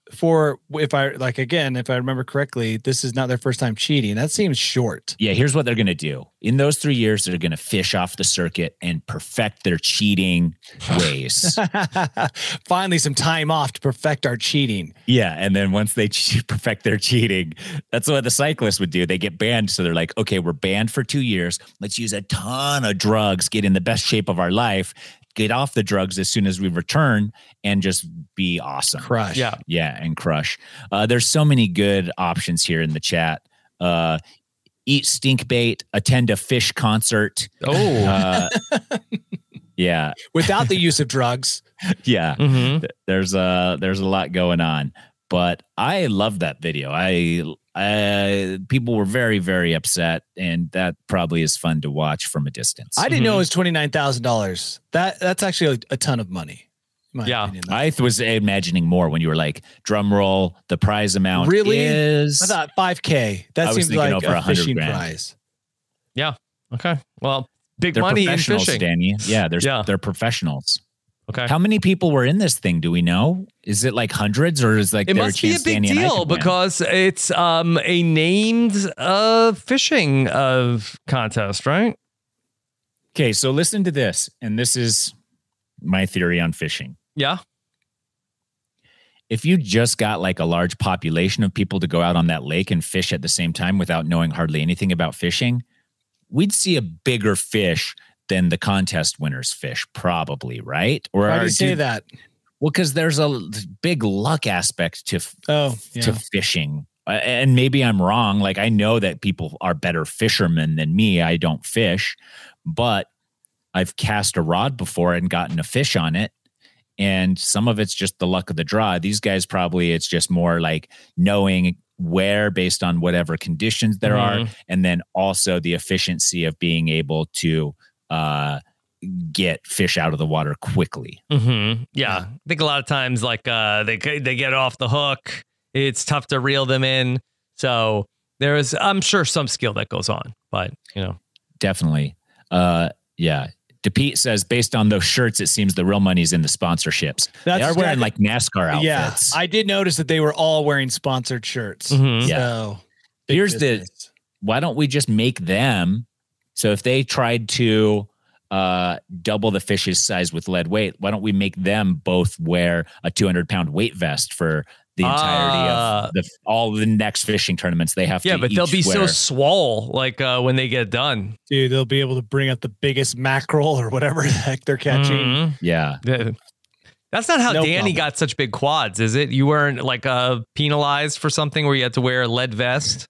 for if I like again, if I remember correctly, this is not their first time cheating. That seems short. Yeah, here's what they're going to do. In those three years, they're going to fish off the circuit and perfect their cheating ways. Finally, some time off to perfect our cheating. Yeah, and then once they che- perfect their cheating, that's what the cyclists would do. They get banned, so they're like, okay, we're banned for two years. Let's use a ton of drugs, get in the best shape of our life, get off the drugs as soon as we return, and just be awesome. Crush. Yeah. Yeah, and crush. Uh, there's so many good options here in the chat. Uh, eat stink bait, attend a fish concert. Oh. Uh, yeah. Without the use of drugs. Yeah. Mm-hmm. Th- There's a, there's a lot going on. But I love that video. I, I people were very, very upset, and that probably is fun to watch from a distance. I didn't know it was twenty-nine thousand dollars. That that's actually a, a ton of money. in my Yeah. opinion. I was imagining more when you were like, drum roll, the prize amount Really? is. I thought five K. That I was seems thinking like over a one hundred fishing grand. prize. Yeah. Okay. Well, big They're money in professionals, fishing. Danny. Yeah, there's, Yeah. they're professionals. Okay. How many people were in this thing? Do we know? Is it like hundreds, or is like It there must a be a chance big Danny and I deal could win? because it's um a named uh fishing uh contest, right? Okay, so listen to this, and this is my theory on fishing. Yeah. If you just got like a large population of people to go out on that lake and fish at the same time without knowing hardly anything about fishing, we'd see a bigger fish than the contest winners fish, probably, right? Or Why do are- you say do- that? Well, because there's a big luck aspect to Oh, yeah. to fishing. Uh, And maybe I'm wrong. Like, I know that people are better fishermen than me. I don't fish, but I've cast a rod before and gotten a fish on it. And some of it's just the luck of the draw. These guys, probably it's just more like knowing where based on whatever conditions there Mhm. are. And then also the efficiency of being able to uh, get fish out of the water quickly. Mm-hmm. Yeah. I think a lot of times, like uh, they they get off the hook. It's tough to reel them in. So there is, I'm sure, some skill that goes on. But you know, Definitely. Uh, yeah. DePete says, based on those shirts, it seems the real money's in the sponsorships. That's they are wearing exactly- like NASCAR Yeah, outfits. I did notice that they were all wearing sponsored shirts. Mhm. Yeah. So big Here's the, business. why don't we just make them? So if they tried to uh, double the fish's size with lead weight, why don't we make them both wear a two hundred pound weight vest for the entirety Ah. of the, all the next fishing tournaments they have yeah, to but they'll each be so wear. swole like uh, when they get done. Dude, they'll be able to bring up the biggest mackerel or whatever the heck they're catching. Mhm. Yeah. Yeah. That's not how No Danny problem. got such big quads, is it? You weren't like uh, penalized for something where you had to wear a lead vest?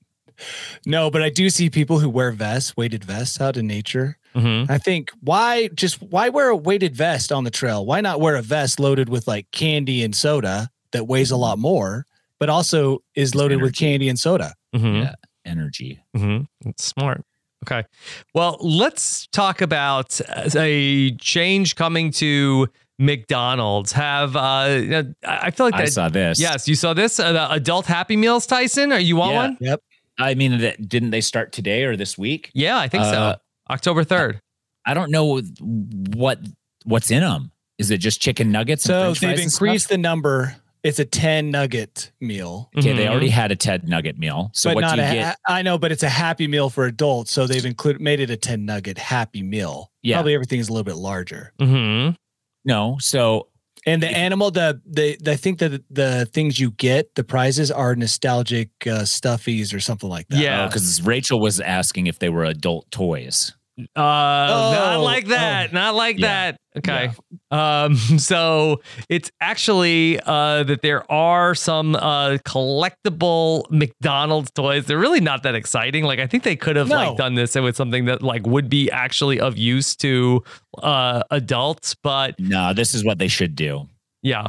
No, but I do see people who wear vests, weighted vests out in nature. Mm-hmm. I think why just why wear a weighted vest on the trail? Why not wear a vest loaded with like candy and soda that weighs a lot more, but also is loaded with energy. candy and soda? Mm-hmm. Yeah. Energy. Mm-hmm. That's smart. Okay. Well, let's talk about a change coming to McDonald's. Have uh, I feel like that. I saw this. Yes, you saw this. Uh, the adult Happy Meals, Tyson. Are you want Yeah. one? Yep. I mean, that- didn't they start today or this week? Yeah, I think Uh, so. October third. I don't know what what's in them. Is it just chicken nuggets? So and French they've fries and increased stuff? the number. It's a ten nugget meal. Okay, they Mhm. already had a Ted Nugget meal. So but what not do you a, get? I know, but it's a happy meal for adults. So they've included made it a ten nugget happy meal. Yeah. Probably everything's a little bit larger. Mm-hmm. No, so And the animal, the the I think that the things you get, the prizes are nostalgic uh, stuffies or something like that. Yeah. because Rachel was asking if they were adult toys. Uh, not Oh, like that. Not like Yeah. that. Okay. Um, so it's actually uh that there are some uh collectible McDonald's toys. They're really not that exciting. Like I think they could have No. like done this with something that like would be actually of use to uh adults, but No, this is what they should do. yeah.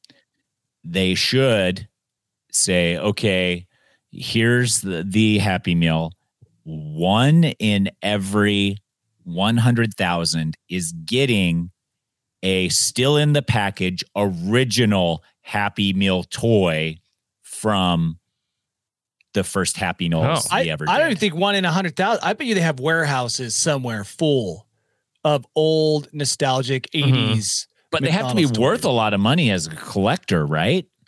They should say, okay, here's the, the Happy Meal. One in every one hundred thousand is getting a still in the package original Happy Meal toy from the first Happy Meals Oh. we I, ever I did. don't even think one in a hundred thousand. I bet you they have warehouses somewhere full of old nostalgic eighties. but they have to be McDonald's worth toys. a lot of money as a collector, right?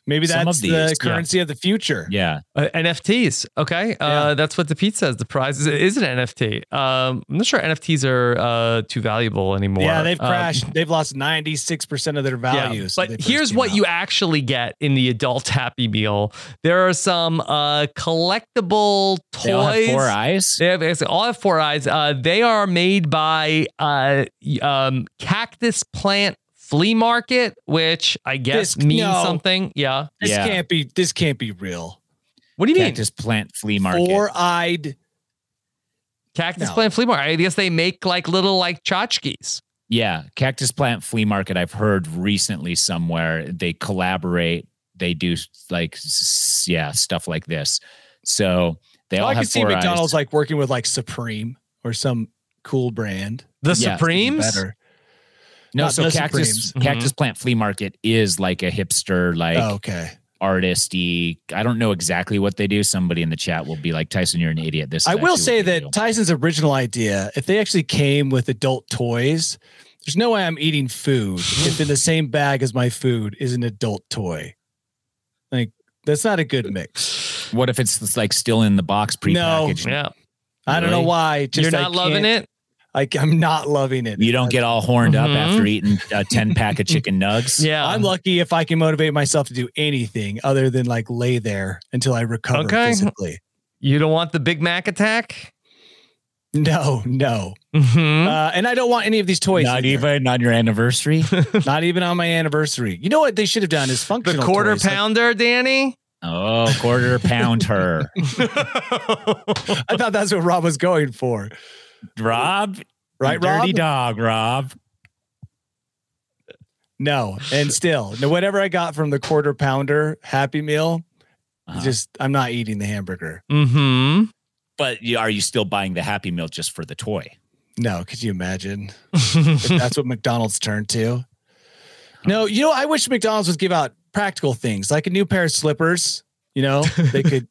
Maybe Some that's of these, the yeah. currency of the future. Yeah. Uh, N F Ts. Okay. Uh, Yeah. That's what the Pete says. The prize is, is an N F T. Um, I'm not sure N F Ts are uh, too valuable anymore. Yeah, they've Um, crashed. they've lost ninety-six percent of their value. Yeah, since but they first here's came what out. you actually get in the adult Happy Meal. There are some uh, collectible toys. They all have four eyes. They have, they all have four eyes. Uh, they are made by uh, um, Cactus Plant Flea Market, which I guess This- means no. something. Yeah. This Yeah. can't be. This can't be real. What do you mean? Cactus Plant Flea Market. Four-eyed. Cactus No. Plant Flea Market. I guess they make like little like tchotchkes. Yeah, Cactus Plant Flea Market. I've heard recently somewhere they collaborate. They do like s- yeah stuff like this. So they Well, all I can have see four McDonald's eyes. like working with like Supreme or some cool brand. The Yeah, Supremes? Better. No, not so the Cactus Supremes. Cactus Plant Flea Market is like a hipster, like Oh, okay. artisty. I don't know exactly what they do. Somebody in the chat will be like, Tyson, you're an idiot. This is I will actually say what they that do. Tyson's original idea, if they actually came with adult toys, there's no way I'm eating food if in the same bag as my food is an adult toy. Like, that's not a good mix. What if it's like still in the box prepackaged? Yeah. I don't know Really? why. Just You're I not loving can't- it? I, I'm not loving it. You don't get all horned up Mhm. after eating a ten pack of chicken nugs. Yeah. I'm lucky if I can motivate myself to do anything other than like lay there until I recover Okay. physically. You don't want the Big Mac attack? No, no. Mm-hmm. Uh, and I don't want any of these toys. Not either. even on your anniversary. Not even on my anniversary. You know what they should have done is The functional quarter toys. Like, pounder, Danny? Oh, quarter pound her. I thought that's what Rob was going for. Rob. Right, you dirty Rob? dog, Rob. No, and still, no, whatever I got from the quarter pounder Happy Meal, Uh-huh. just I'm not eating the hamburger. Mm-hmm. But you, are you still buying the Happy Meal just for the toy? No, could you imagine if that's what McDonald's turned to? No, you know, I wish McDonald's would give out practical things like a new pair of slippers. You know, they could.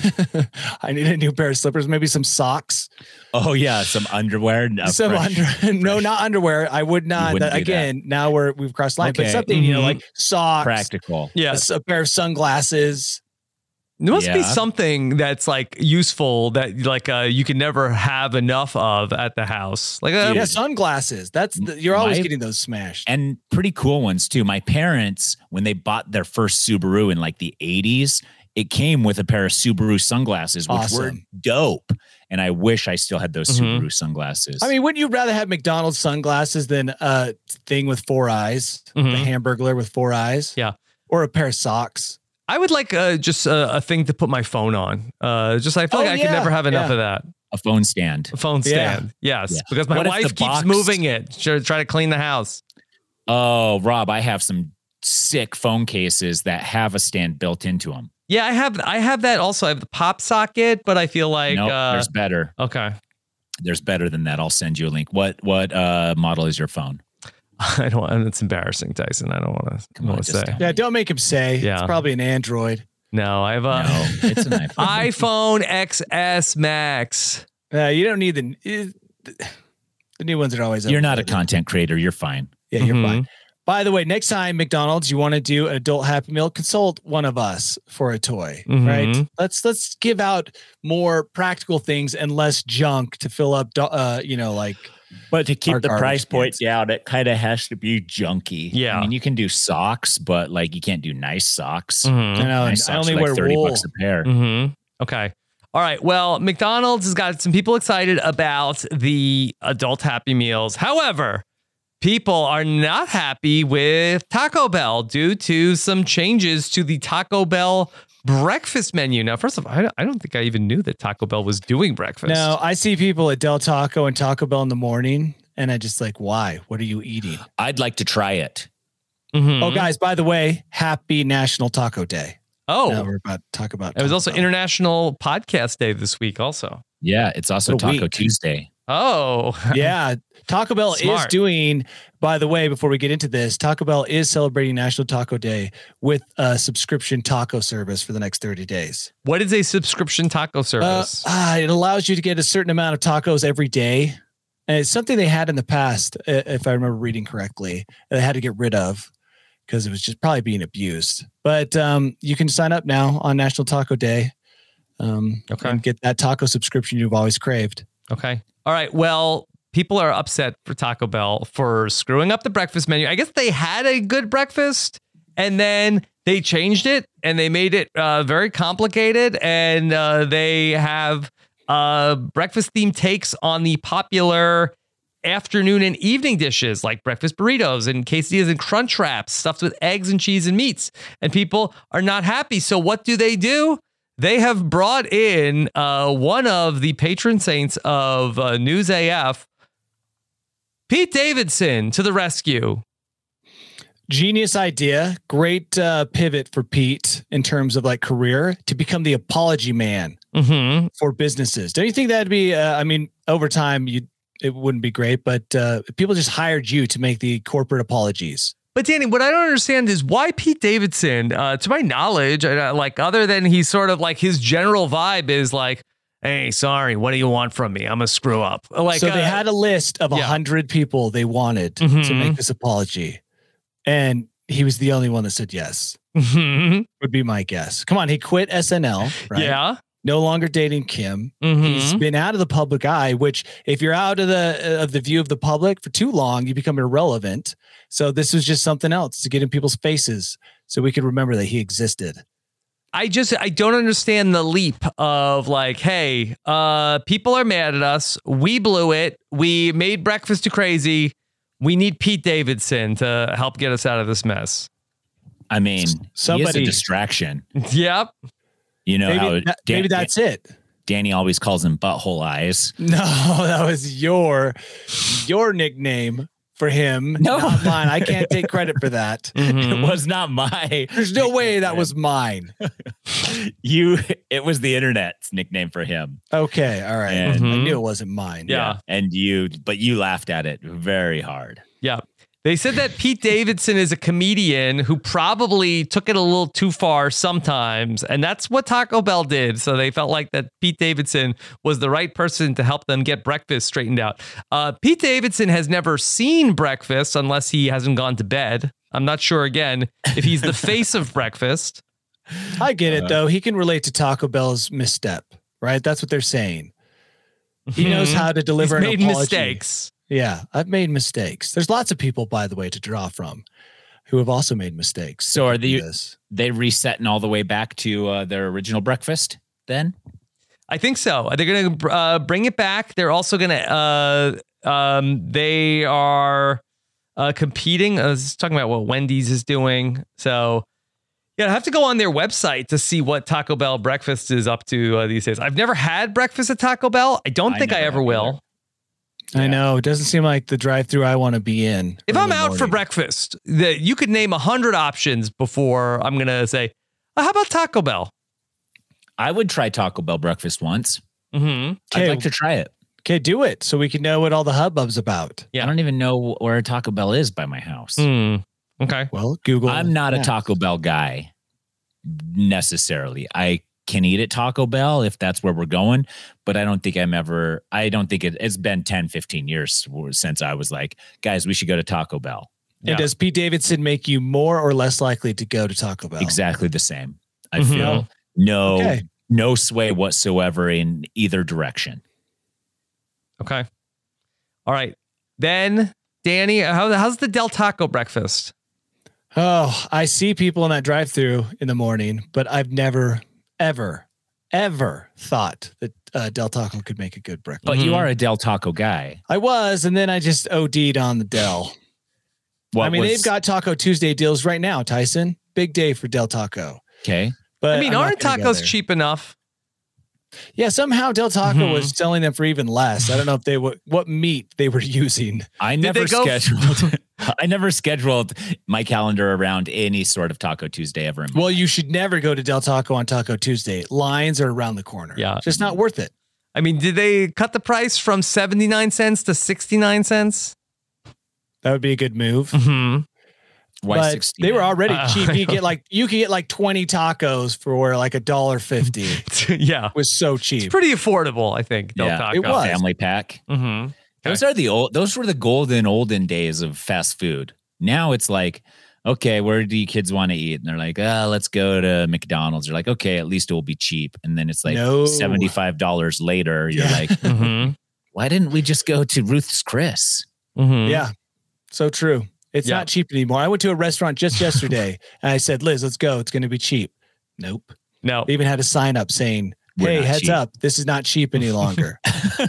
I need a new pair of slippers, maybe some socks, Oh yeah, some underwear. uh, some fresh- under. No, not underwear. I would not. wouldn't That, do that. again, now we're we've crossed the line. But Okay. something you know, Mhm. like socks, practical. Yeah. a, a pair of sunglasses. There must be Yeah. something that's like useful that like uh, you can never have enough of at the house. Like uh, Yeah, sunglasses. That's the, you're always My- getting those smashed. And pretty cool ones too. My parents, when they bought their first Subaru in like the eighties, it came with a pair of Subaru sunglasses, which were Awesome. dope. And I wish I still had those Mhm. Subaru sunglasses. I mean, wouldn't you rather have McDonald's sunglasses than a thing with four eyes, Mhm. the Hamburglar with four eyes? Yeah. Or a pair of socks? I would like uh, just a, a thing to put my phone on. Uh, just I feel Oh, like I could yeah, never have enough yeah. of that. a phone stand. A phone Yeah. stand. Yes. Yeah. Because my What if wife the keeps box- moving it. She'll try to clean the house. Oh, Rob, I have some sick phone cases that have a stand built into them. Yeah, I have I have that also. I have the pop socket, but I feel like no, uh, there's better. okay. There's better than that. I'll send you a link. What what uh, model is your phone? I don't want it's embarrassing, Tyson. I don't want to Come come on, on, just say. don't. Yeah, don't make him say. Yeah. It's probably an Android. No, I have a No, it's an iPhone. iPhone X S Max. Uh, you don't need the eh, the new ones are always. You're not a overrated. content creator. You're fine. Yeah, you're Mhm. fine. By the way, next time McDonald's, you want to do an adult Happy Meal, consult one of us for a toy, Mhm. right? Let's let's give out more practical things and less junk to fill up, do- uh, you know, like But to Our keep the garbage price point cans. down, it kind of has to be junky. Yeah. I mean, you can do socks, but like you can't do nice socks. Mhm. you know, Nice and I socks only are like wear thirty wool. bucks a pair. Mm-hmm. Okay. All right. Well, McDonald's has got some people excited about the adult Happy Meals. However, people are not happy with Taco Bell due to some changes to the Taco Bell breakfast menu. Now, first of all, I don't- I don't think I even knew that Taco Bell was doing breakfast. No, I see people at Del Taco and Taco Bell in the morning, and I just like, why? What are you eating? I'd like to try it. Mhm. Oh, guys, by the way, happy National Taco Day. Oh, Now we're about to talk about. it was Taco also Bell. International Podcast Day this week, also. Yeah, it's also What a Taco week. Tuesday. Oh, Yeah, Taco Bell is Smart. doing. By the way, before we get into this, Taco Bell is celebrating National Taco Day with a subscription taco service for the next thirty days. what is a subscription taco Uh, service? ah, it allows you to get a certain amount of tacos every day, and it's something they had in the past, i- if I remember reading correctly. They had to get rid of because it was just probably being abused. But um, you can sign up now on National Taco Day um, Okay. and get that taco subscription you've always craved. Okay. All right. Well, people are upset for Taco Bell for screwing up the breakfast menu. I guess they had a good breakfast and then they changed it and they made it uh, very complicated. And uh, they have uh, breakfast themed takes on the popular afternoon and evening dishes like breakfast burritos and quesadillas and crunch wraps stuffed with eggs and cheese and meats. And people are not happy. So what do they do? They have brought in uh, one of the patron saints of uh, News A F, Pete Davidson, to the rescue. Genius idea. Great uh, pivot for Pete in terms of like career to become the apology man mm-hmm. for businesses. Don't you think that'd be, uh, I mean, over time, you it wouldn't be great, but uh, people just hired you to make the corporate apologies. But Danny, what I don't understand is why Pete Davidson, uh, to my knowledge, uh, like other than he's sort of like his general vibe is like, hey, sorry, what do you want from me? I'm a screw up. Like, so they uh, had a list of a yeah. hundred people they wanted Mhm. to make this apology. And he was the only one that said yes, Mhm. would be my guess. Come on. He quit S N L, right? Yeah. No longer dating Kim. Mhm. He's been out of the public eye, which if you're out of the, of the view of the public for too long, you become irrelevant. So this was just something else to get in people's faces so we could remember that he existed. I just I don't understand the leap of like, hey, uh, people are mad at us. We blew it. We made breakfast too crazy. We need Pete Davidson to help get us out of this mess. I mean, Somebody- he is a distraction. Yep. You know Maybe, how that- Dan- maybe that's it. Danny always calls him butthole eyes. No, that was your your nickname for him, No. not mine. I can't take credit for that. It was not my. There's no way that was mine. You. It was the internet's nickname for him. Okay, all right. And- I knew it wasn't mine. Yeah. And you, but you laughed at it very hard. Yeah. They said that Pete Davidson is a comedian who probably took it a little too far sometimes. And that's what Taco Bell did. So they felt like that Pete Davidson was the right person to help them get breakfast straightened out. Uh, Pete Davidson has never seen breakfast unless he hasn't gone to bed. I'm not sure, again, if he's the face of breakfast. I get it, though. He can relate to Taco Bell's misstep, right? That's what they're saying. He knows how to deliver He's an made apology. mistakes. Yeah, I've made mistakes. There's lots of people, by the way, to draw from who have also made mistakes. So are Do they this. they resetting all the way back to uh, their original breakfast then? I think so. They're going to uh, bring it back. They're also going to, uh, um, they are uh, competing. I was talking about what Wendy's is doing. So, yeah, I have to go on their website to see what Taco Bell breakfast is up to uh, these days. I've never had breakfast at Taco Bell. I don't I think I never ever have will. either. I know. It doesn't seem like the drive-through I want to be in. If early I'm out for morning. breakfast, that you could name a hundred options before I'm going to say, oh, how about Taco Bell? I would try Taco Bell breakfast once. Mm-hmm. I'd Okay. like to try it. Okay, do it so we can know what all the hubbub's about. Yeah. I don't even know where Taco Bell is by my house. Hmm. Okay. Well, Google. I'm not a Maps. Taco Bell guy necessarily. I can eat at Taco Bell if that's where we're going, but I don't think I'm ever, I don't think it, it's been ten, fifteen years since I was like, guys, we should go to Taco Bell. Yeah. And does Pete Davidson make you more or less likely to go to Taco Bell? Exactly the same. I Mhm. feel no, Okay. no sway whatsoever in either direction. Okay. All right. Then, Danny, how, how's the Del Taco breakfast? Oh, I see people in that drive-through in the morning, but I've never, ever, ever thought that uh, Del Taco could make a good breakfast. But you Mhm. are a Del Taco guy. I was, and then I just O D'd on the Del. What I mean, was- they've got Taco Tuesday deals right now, Tyson. Big day for Del Taco. okay. But I mean, I'm not aren't gonna go tacos there. cheap enough? Yeah, somehow Del Taco Mhm. was selling them for even less. I don't know if they were what meat they were using. I Did never they go- scheduled. I never scheduled my calendar around any sort of Taco Tuesday ever. in my Well, you should never go to Del Taco on Taco Tuesday. Lines are around the corner. Yeah. It's just not worth it. I mean, did they cut the price from seventy-nine cents to sixty-nine cents? That would be a good move. Mm-hmm. Why but sixty? they were already Uh, cheap. You get like you could get like twenty tacos for like a dollar fifty. Yeah. It was so It's cheap. pretty affordable, I think, Del Yeah, Taco. it was. family pack. Mm-hmm. Those are the old. Those were the golden olden days of fast food. Now it's like okay, where do you kids want to eat? And they're like, oh, let's go to McDonald's. You're like, okay, at least it will be cheap. And then it's like No. seventy-five dollars later. You're Yeah. like, Mm-hmm. why didn't we just go to Ruth's Chris? Mm-hmm. Yeah, so true. It's Yeah. not cheap anymore. I went to a restaurant just yesterday and I said, Liz, let's go. It's going to be cheap. Nope. No. They even had a sign up saying, We're hey, not heads cheap. up. This is not cheap any longer.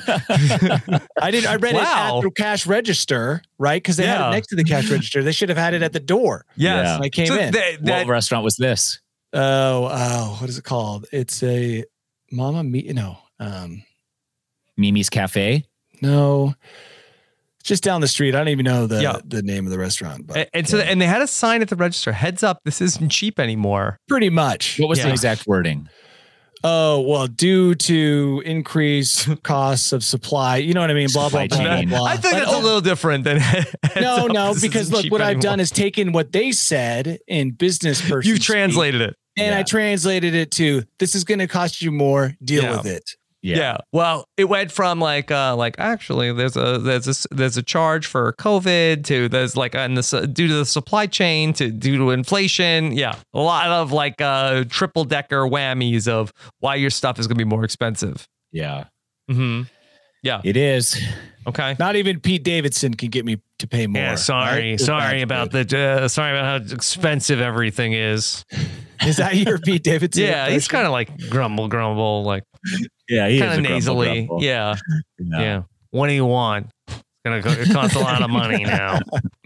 I did. I read Wow. it at the cash register, right? Because they had Yeah. it next to the cash register. They should have had it at the door. Yes. Yeah. When I came So in. th- that- What restaurant was this? Oh, oh, what is it called? It's a Mama Me. No, um, Mimi's Cafe? no, it's just down the street. I don't even know the Yeah. the name of the restaurant, but and, and so and they had a sign at the register. Heads up, this isn't cheap anymore. pretty much. What was Yeah. the exact wording? Oh, well, due to increased costs of supply, you know what I mean? Blah, blah, Supply blah, blah, chain. blah. I think Like, that's a oh, little different than heads no, up, no, this because isn't look, cheap what I've anymore. done is taken what they said in business person. You've speak, translated it. and I Yeah. translated it to this is going to cost you more. Deal Yeah. with it. Yeah. Well, it went from like uh like actually there's a there's a there's a charge for COVID to there's like and this due to the supply chain to due to inflation. Yeah. A lot of like uh triple decker whammies of why your stuff is going to be more expensive. Yeah. Mhm. Yeah. It is. Okay. Not even Pete Davidson can get me to pay more. Yeah, sorry, right? sorry That's about good. the uh, sorry about how expensive everything is. Is that your Pete Davidson? Yeah, he's kind of like grumble, grumble, like Yeah, he kind is of a grumble, nasally. grumble. Yeah, Yeah. yeah. What do you want? It's gonna co- it cost a lot of money now.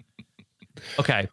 Okay.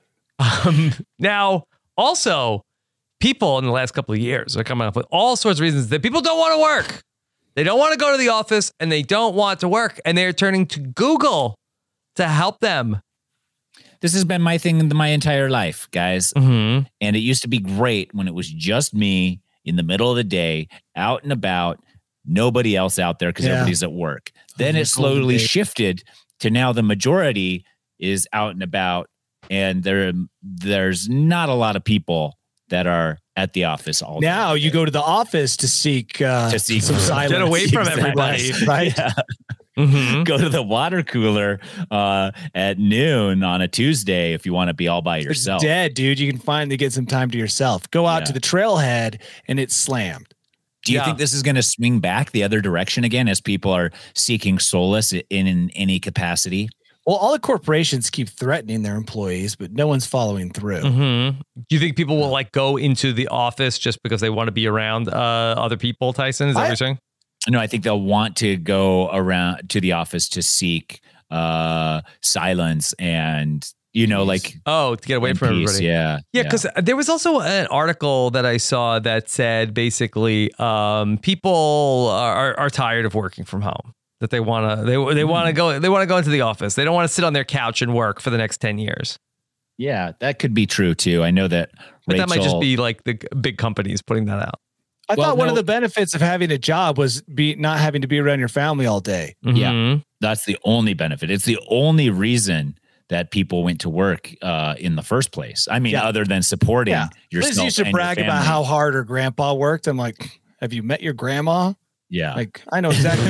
Um, now, also, people in the last couple of years are coming up with all sorts of reasons that people don't want to work. They don't want to go to the office and they don't want to work, and they're turning to Google to help them. This has been my thing my entire life, guys. Mm-hmm. And it used to be great when it was just me in the middle of the day, out and about, nobody else out there because Yeah. everybody's at work. Then the it slowly golden days. shifted to now the majority is out and about, and there there's not a lot of people that are at the office all day. Now you go to the office to seek uh, To seek some food. silence. Get away from Exactly. everybody. right? Yeah. Mm-hmm. Go to the water cooler uh, at noon on a Tuesday if you want to be all by It's yourself. dead, dude. You can finally get some time to yourself. Go out Yeah. to the trailhead and it's slammed. Do you Yeah. think this is going to swing back the other direction again as people are seeking solace in, in any capacity? Well, all the corporations keep threatening their employees, but no one's following through. Mm-hmm. Do you think people will like go into the office just because they want to be around uh, other people, Tyson? Is that I- what you're saying? No, I think they'll want to go around to the office to seek uh, silence and, you know, like Oh, to get away and from peace. everybody. Yeah. Yeah, because there was also an article that I saw that said basically um, people are, are tired of working from home. That they want to they they want to go they want to go into the office. They don't want to sit on their couch and work for the next ten years. Yeah, that could be true too. I know that But Rachel, that might just be like the big companies putting that out. I Well, thought one no- of the benefits of having a job was be not having to be around your family all day. Yeah. Mhm. that's the only benefit. It's the only reason that people went to work uh, in the first place. I mean, Yeah. other than supporting Yeah. yourself. Liz used to and your brag about family. how hard her grandpa worked. I'm like, have you met your grandma? Yeah. Like, I know exactly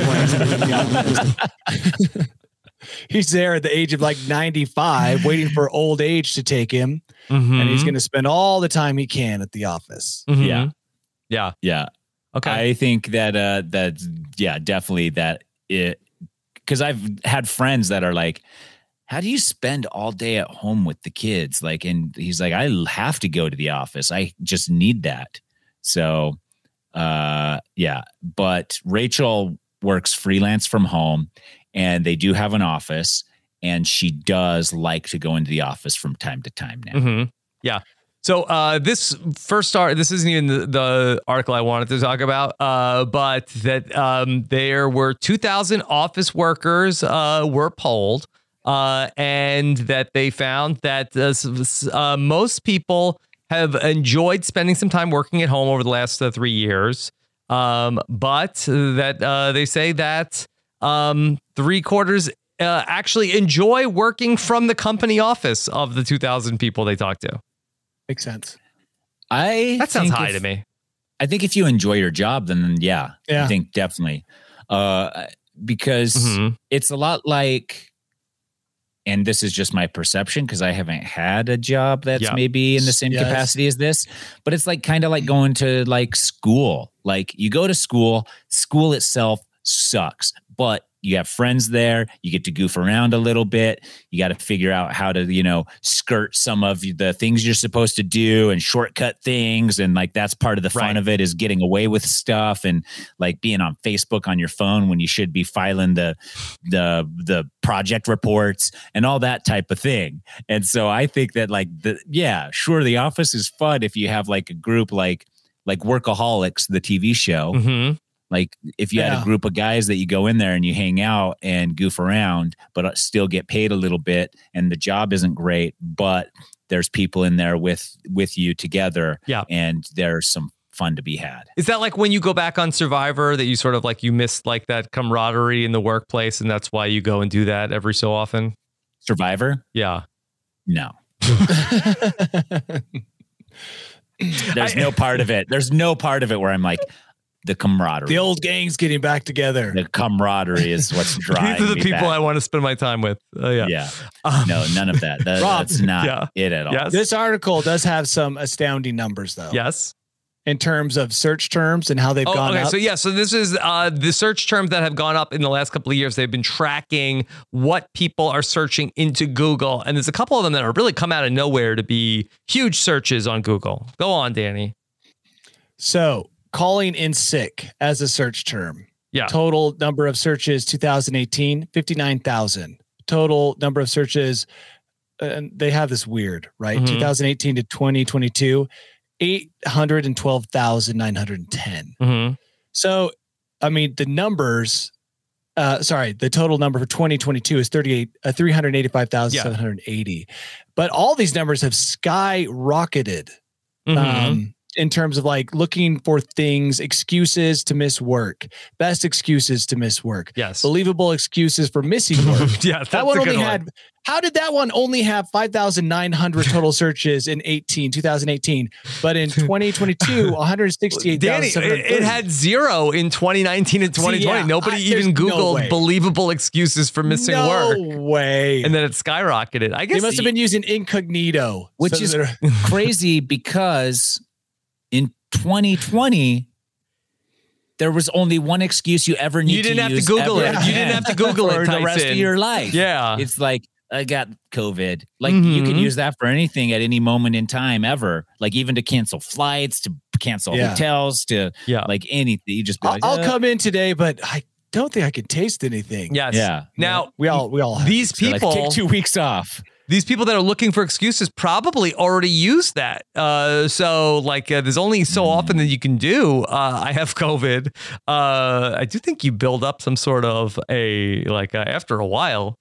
what he's He's there at the age of like ninety-five, waiting for old age to take him, Mhm. and he's going to spend all the time he can at the office. Mhm. Yeah. Yeah. Yeah. Okay. I think that uh that yeah, definitely that it because I've had friends that are like, how do you spend all day at home with the kids? Like, and he's like, I have to go to the office. I just need that. So uh yeah. But Rachel works freelance from home and they do have an office, and she does like to go into the office from time to time now. Mm-hmm. Yeah. So uh, this first start, this isn't even the, the article I wanted to talk about, uh, but that um, there were two thousand office workers uh, were polled, uh, and that they found that uh, s- s- uh, most people have enjoyed spending some time working at home over the last uh, three years, um, but that uh, they say that um, three quarters uh, actually enjoy working from the company office of the two thousand people they talked to. Makes sense. I That sounds think high if- to me. I think if you enjoy your job, then yeah, Yeah. I think definitely, uh, because Mhm. it's a lot like and this is just my perception because I haven't had a job that's Yeah. maybe in the same Yes. capacity as this, but it's like kind of like going to like school. Like you go to school, school itself sucks, but you have friends there. You get to goof around a little bit. You got to figure out how to, you know, skirt some of the things you're supposed to do and shortcut things. And like, that's part of the fun Right. of it, is getting away with stuff and like being on Facebook on your phone when you should be filing the, the, the project reports and all that type of thing. And so I think that like the, yeah, sure. The Office is fun if you have like a group like, like Workaholics, the T V show. Mm-hmm. Like if you had Yeah. a group of guys that you go in there and you hang out and goof around, but still get paid a little bit, and the job isn't great, but there's people in there with with you together, Yeah. and there's some fun to be had. Is that like when you go back on Survivor that you sort of like you miss like that camaraderie in the workplace, and that's why you go and do that every so often? Survivor? Yeah. No. There's no part of it. There's no part of it where I'm like, the camaraderie. The old gang's getting back together. The camaraderie is what's driving These are the me people back. I want to spend my time with. Uh, yeah. Yeah. Um, No, none of that. That- Rob, that's not yeah. it at all. Yes. This article does have some astounding numbers, though. Yes. In terms of search terms and how they've Oh, gone okay. up. So yeah, so this is uh, the search terms that have gone up in the last couple of years. They've been tracking what people are searching into Google, and there's a couple of them that are really come out of nowhere to be huge searches on Google. Go on, Danny. So calling in sick as a search term. Yeah. Total number of searches two thousand eighteen, fifty-nine thousand. Total number of searches, and they have this weird, right? Mhm. two thousand eighteen to twenty twenty-two, eight hundred twelve thousand nine hundred ten. Mm-hmm. So, I mean, the numbers, uh, sorry, the total number for twenty twenty-two is thirty-eight, uh, three hundred eighty-five thousand seven hundred eighty. But all these numbers have skyrocketed. Mm-hmm. Um, in terms of like looking for things, excuses to miss work, best excuses to miss work, yes, believable excuses for missing work. yeah, that that's one a only good one. had, how did that one only have five thousand nine hundred total searches in eighteen, twenty eighteen, but in twenty twenty-two, one hundred sixty-eight Danny, thousand. it, it had zero in twenty nineteen and twenty twenty. yeah, Nobody I- even there's no Googled way. believable excuses for missing no work. way. And then it skyrocketed. I guess They must have been using incognito, Which so is they're- crazy because in twenty twenty, there was only one excuse you ever need You didn't to have to use Google ever it. You didn't have to Google for it, the rest Tyson. of your life. Yeah. It's like, I got COVID. Like you can Mhm. use that for anything at any moment in time ever. Like even to cancel flights, to cancel Yeah. hotels, to Yeah. like anything. You just be I'll, like, I'll uh, come in today, but I don't think I can taste anything. Yes. Yeah. Now, We all, we all have these they're like, people, take two weeks off. these people that are looking for excuses probably already use that. Uh, so like, uh, there's only so often that you can do. Uh, I have COVID. Uh, I do think you build up some sort of a like uh, after a while.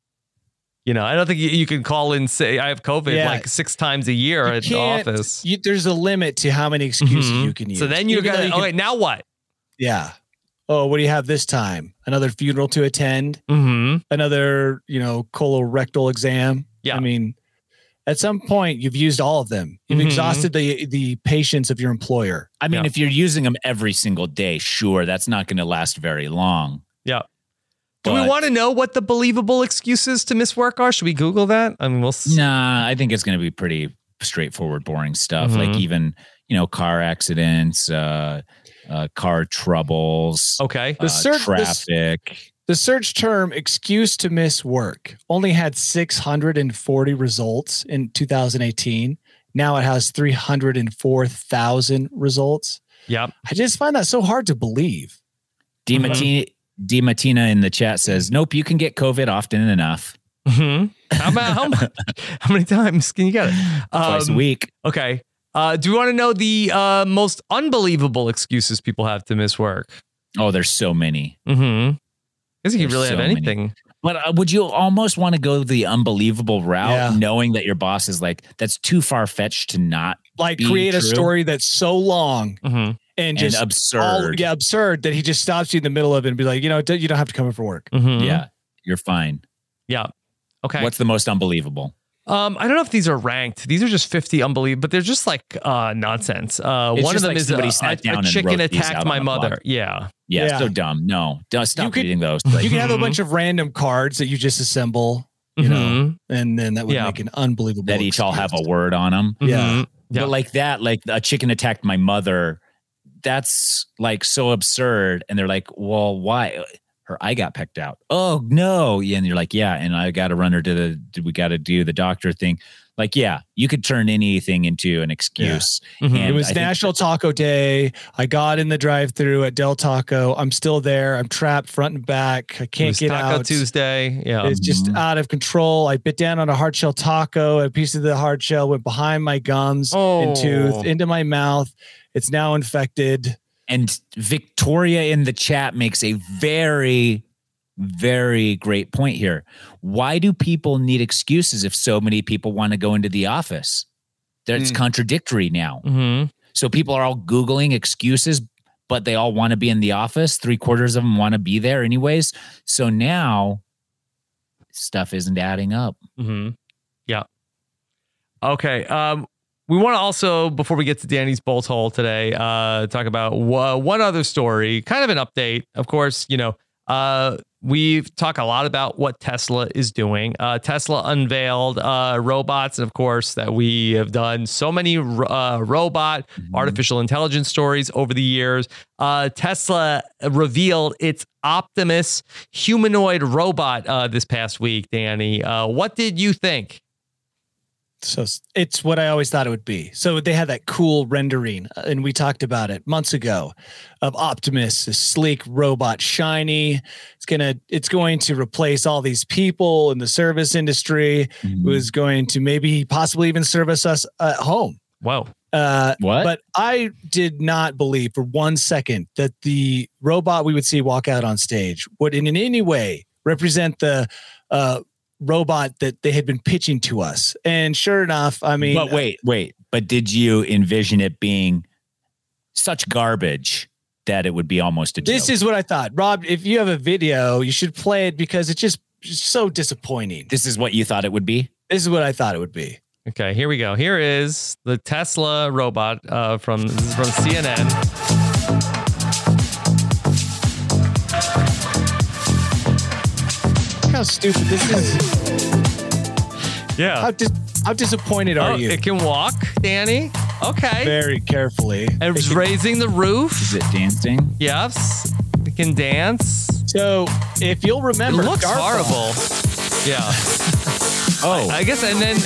You know, I don't think you, you can call in say I have COVID Yeah. like six times a year You at the can't- office. You, there's a limit to how many excuses Mhm. you can use. So then you're Even though gonna. you Oh can- wait, now what? yeah. Oh, what do you have this time? Another funeral to attend? Mm-hmm. Another, you know, colorectal exam? Yeah. I mean, at some point you've used all of them. You've Mhm. exhausted the the patience of your employer. I mean, Yeah. if you're using them every single day, sure, that's not going to last very long. Yeah. Do we But- want to know what the believable excuses to miss work are? Should we Google that? I mean, we'll. s- Nah, I think it's going to be pretty straightforward, boring stuff. Mhm. Like even, you know, car accidents, uh, uh, car troubles, Okay. The uh, search- this- traffic. The search term excuse to miss work only had six hundred forty results in two thousand eighteen. Now it has three hundred four thousand results. Yep. I just find that so hard to believe. D. Martina, D. Martina in the chat says, nope, you can get COVID often enough. Mm-hmm. How about how much? How many times can you get it? Twice a Um, week. Okay. Uh, do you want to know the uh, most unbelievable excuses people have to miss work? Oh, there's so many. Mm-hmm. I guess you could There's really so have many. anything. But uh, would you almost want to go the unbelievable route, Yeah. knowing that your boss is like, that's too far fetched to not Like be create a true story that's so long Mm-hmm. and and just absurd? all- yeah, absurd that he just stops you in the middle of it and be like, you know, d- you don't have to come in for work. Mm-hmm. Yeah, you're fine. Yeah. Okay. What's the most unbelievable? Um, I don't know if these are ranked. These are just fifty unbelievable, but they're just like uh, nonsense. Uh, It's one of just them like is somebody uh, sat a, down a and chicken wrote these attacked out my on a blog. mother. Yeah. Yeah, Yeah. so dumb. No, don't stop You could- reading those. You Like, can have a Mhm. bunch of random cards that you just assemble. you Mhm. know, and then that would Yeah. make an unbelievable. that each all have a experience. word on them. Yeah. Mhm. Yeah. But like that, like a chicken attacked my mother. That's like so absurd. And they're like, well, why? Her eye got pecked out. Oh no. Yeah. And you're like, yeah. And I got to run her to the, we got to do the doctor thing. Like, yeah, you could turn anything into an excuse. Mhm. And It was I think- National Taco Day. I got in the drive-through at Del Taco. I'm still there. I'm trapped front and back. I It can't was get Taco out. Tuesday. Yeah. It's just Mhm. out of control. I bit down on a hard shell taco. A piece of the hard shell went behind my gums Oh. and tooth into my mouth. It's now infected. And Victoria in the chat makes a very, very great point here. Why do people need excuses if so many people want to go into the office? That's Mm. contradictory now. Mhm. So people are all Googling excuses, but they all want to be in the office. Three quarters of them want to be there anyways. So now stuff isn't adding up. Mm-hmm. Yeah. Okay. Um, we want to also, before we get to Danny's bolt hole today, uh, talk about w- one other story, kind of an update. Of course, you know, uh, we've talked a lot about what Tesla is doing. Uh, Tesla unveiled uh, robots, and of course, that we have done so many uh, robot, Mm-hmm. artificial intelligence stories over the years. Uh, Tesla revealed its Optimus humanoid robot uh, this past week. Danny, uh, what did you think? So it's what I always thought it would be. So they had that cool rendering, uh, and we talked about it months ago, of Optimus, a sleek robot, shiny. It's gonna, it's going to replace all these people in the service industry. Mhm. It was going to maybe possibly even service us at home. Whoa. Uh, What? But I did not believe for one second that the robot we would see walk out on stage would in, in any way represent the uh, robot that they had been pitching to us. And sure enough, I mean, but wait, wait. But did you envision it being such garbage that it would be almost a joke? this is what I thought. Rob, if you have a video, you should play it because it's just, just so disappointing. This is what you thought it would be? This is what I thought it would be. Okay, here we go. Here is the Tesla robot uh, from this is from C N N. Look how stupid this is. Yeah. How, dis- how disappointed are Oh, you? it can walk, Danny. Okay. Very carefully. And it's raising the roof. Is it dancing? Yes. It can dance. So if you'll It remember, looks DARPA- horrible. Yeah. Oh, I guess, and then,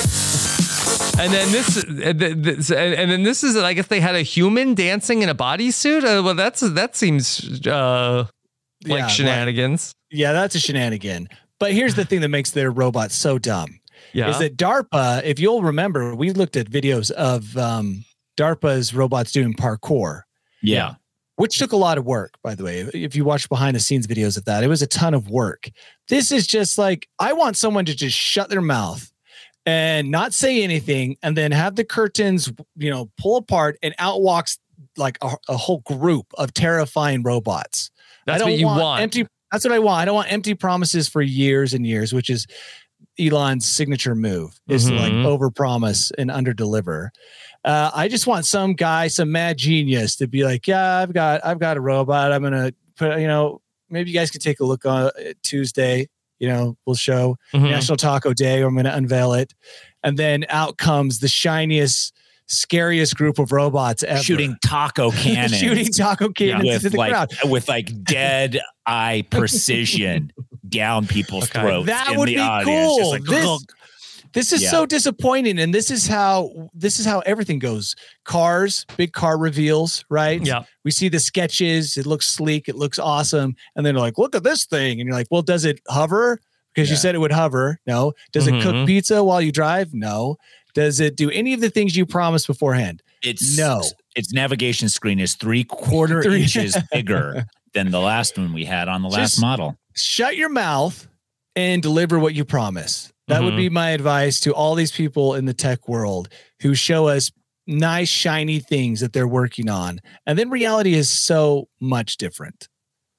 and then this, and then this, and and then this is, I guess they had a human dancing in a bodysuit. Uh, well, that's that seems uh, like Yeah, right. shenanigans. Yeah, that's a shenanigan. But here's the thing that makes their robots so dumb. Yeah. Is that DARPA, if you'll remember, we looked at videos of um, DARPA's robots doing parkour, yeah. which took a lot of work, by the way. If you watch behind the scenes videos of that, it was a ton of work. This is just like, I want someone to just shut their mouth and not say anything and then have the curtains, you know, pull apart and out walks like a, a whole group of terrifying robots. That's I don't what you want. Empty, that's what I want. I don't want empty promises for years and years, which is Elon's signature move, is to like Mhm. overpromise and underdeliver. Uh, I just want some guy, some mad genius, to be like, yeah, I've got, I've got a robot. I'm gonna put, you know, maybe you guys can take a look on it Tuesday. You know, we'll show Mhm. National Taco Day, or I'm gonna unveil it, and then out comes the shiniest, scariest group of robots ever, Shooting taco cannons. shooting taco cannons into with the like crowd. with like dead eye precision down people's Okay. throats. That in would the be audience. cool. Just like, This- "Ugh." This is Yeah. so disappointing, and this is how this is how everything goes. Cars, big car reveals, right? Yeah. We see the sketches. It looks sleek. It looks awesome, and then they're like, "Look at this thing," and you're like, "Well, does it hover? Because you Yeah. said it would hover. No. Does it Mhm. cook pizza while you drive? No. Does it do any of the things you promised beforehand? It's No. Its navigation screen is three quarter Three- inches bigger than the last one we had on the last Just- model. Shut your mouth and deliver what you promise. That would Mhm. be my advice to all these people in the tech world who show us nice, shiny things that they're working on. And then reality is so much different.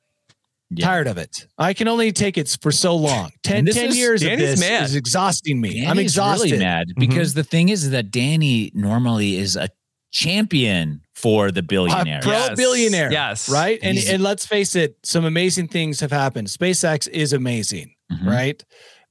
Yeah. Tired of it. I can only take it for so long. ten, And this ten is- years of Danny's this mad. is exhausting me. I'm Danny's exhausted. really mad because the thing is that Danny normally is a champion for the A billionaires. pro Yes. billionaire. Yes. Right. And, He's- and let's face it, some amazing things have happened. SpaceX is amazing. Mhm. Right.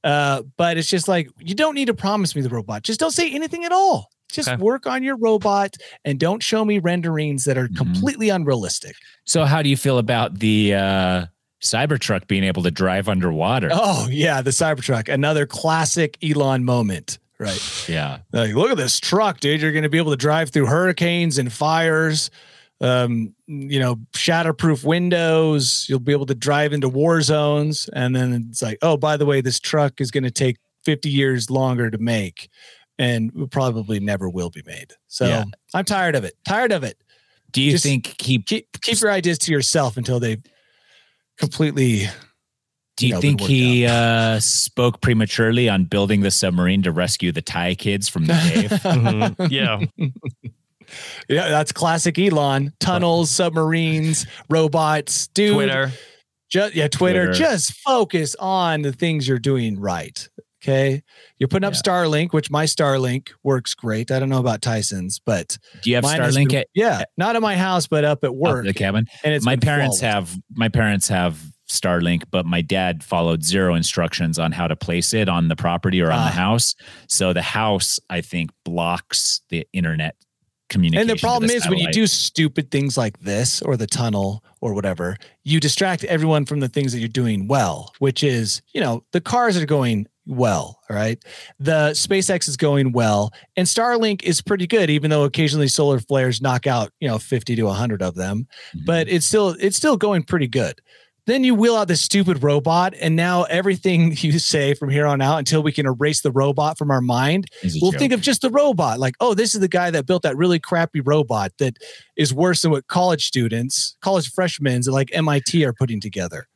Uh, but it's just like, you don't need to promise me the robot. Just don't say anything at all. Just okay. work on your robot and don't show me renderings that are mm-hmm. completely unrealistic. So how do you feel about the uh, Cybertruck being able to drive underwater? Oh, yeah, the Cybertruck. Another classic Elon moment, right? Yeah. Like, look at this truck, dude. You're going to be able to drive through hurricanes and fires, um, you know, shatterproof windows. You'll be able to drive into war zones. And then it's like, oh, by the way, this truck is going to take fifty years longer to make. And probably never will be made. So yeah. I'm tired of it. Tired of it. Do you Just think keep, keep keep your ideas to yourself until they completely? Do you, you know, think he uh, spoke prematurely on building the submarine to rescue the Thai kids from the cave? mm-hmm. Yeah, yeah, that's classic Elon. Tunnels, submarines, robots, dude. Twitter, just yeah, Twitter. Twitter. Just focus on the things you're doing right. Okay. You're putting up yeah. Starlink, which my Starlink works great. I don't know about Tyson's, but do you have Starlink? Been, at, yeah. Not at my house, but up at work. Up the cabin. And it's my parents flawless. have, my parents have Starlink, but my dad followed zero instructions on how to place it on the property or on ah. the house. So the house, I think, blocks the internet communication. And the problem the is when you do stupid things like this or the tunnel or whatever, you distract everyone from the things that you're doing well, which is, you know, the cars are going well, all right. The SpaceX is going well, and Starlink is pretty good, even though occasionally solar flares knock out, you know, fifty to a hundred of them. Mm-hmm. But it's still it's still going pretty good. Then you wheel out this stupid robot, and now everything you say from here on out until we can erase the robot from our mind, we'll joke. think of just the robot. Like, oh, this is the guy that built that really crappy robot that is worse than what college students, college freshmen at like M I T are putting together.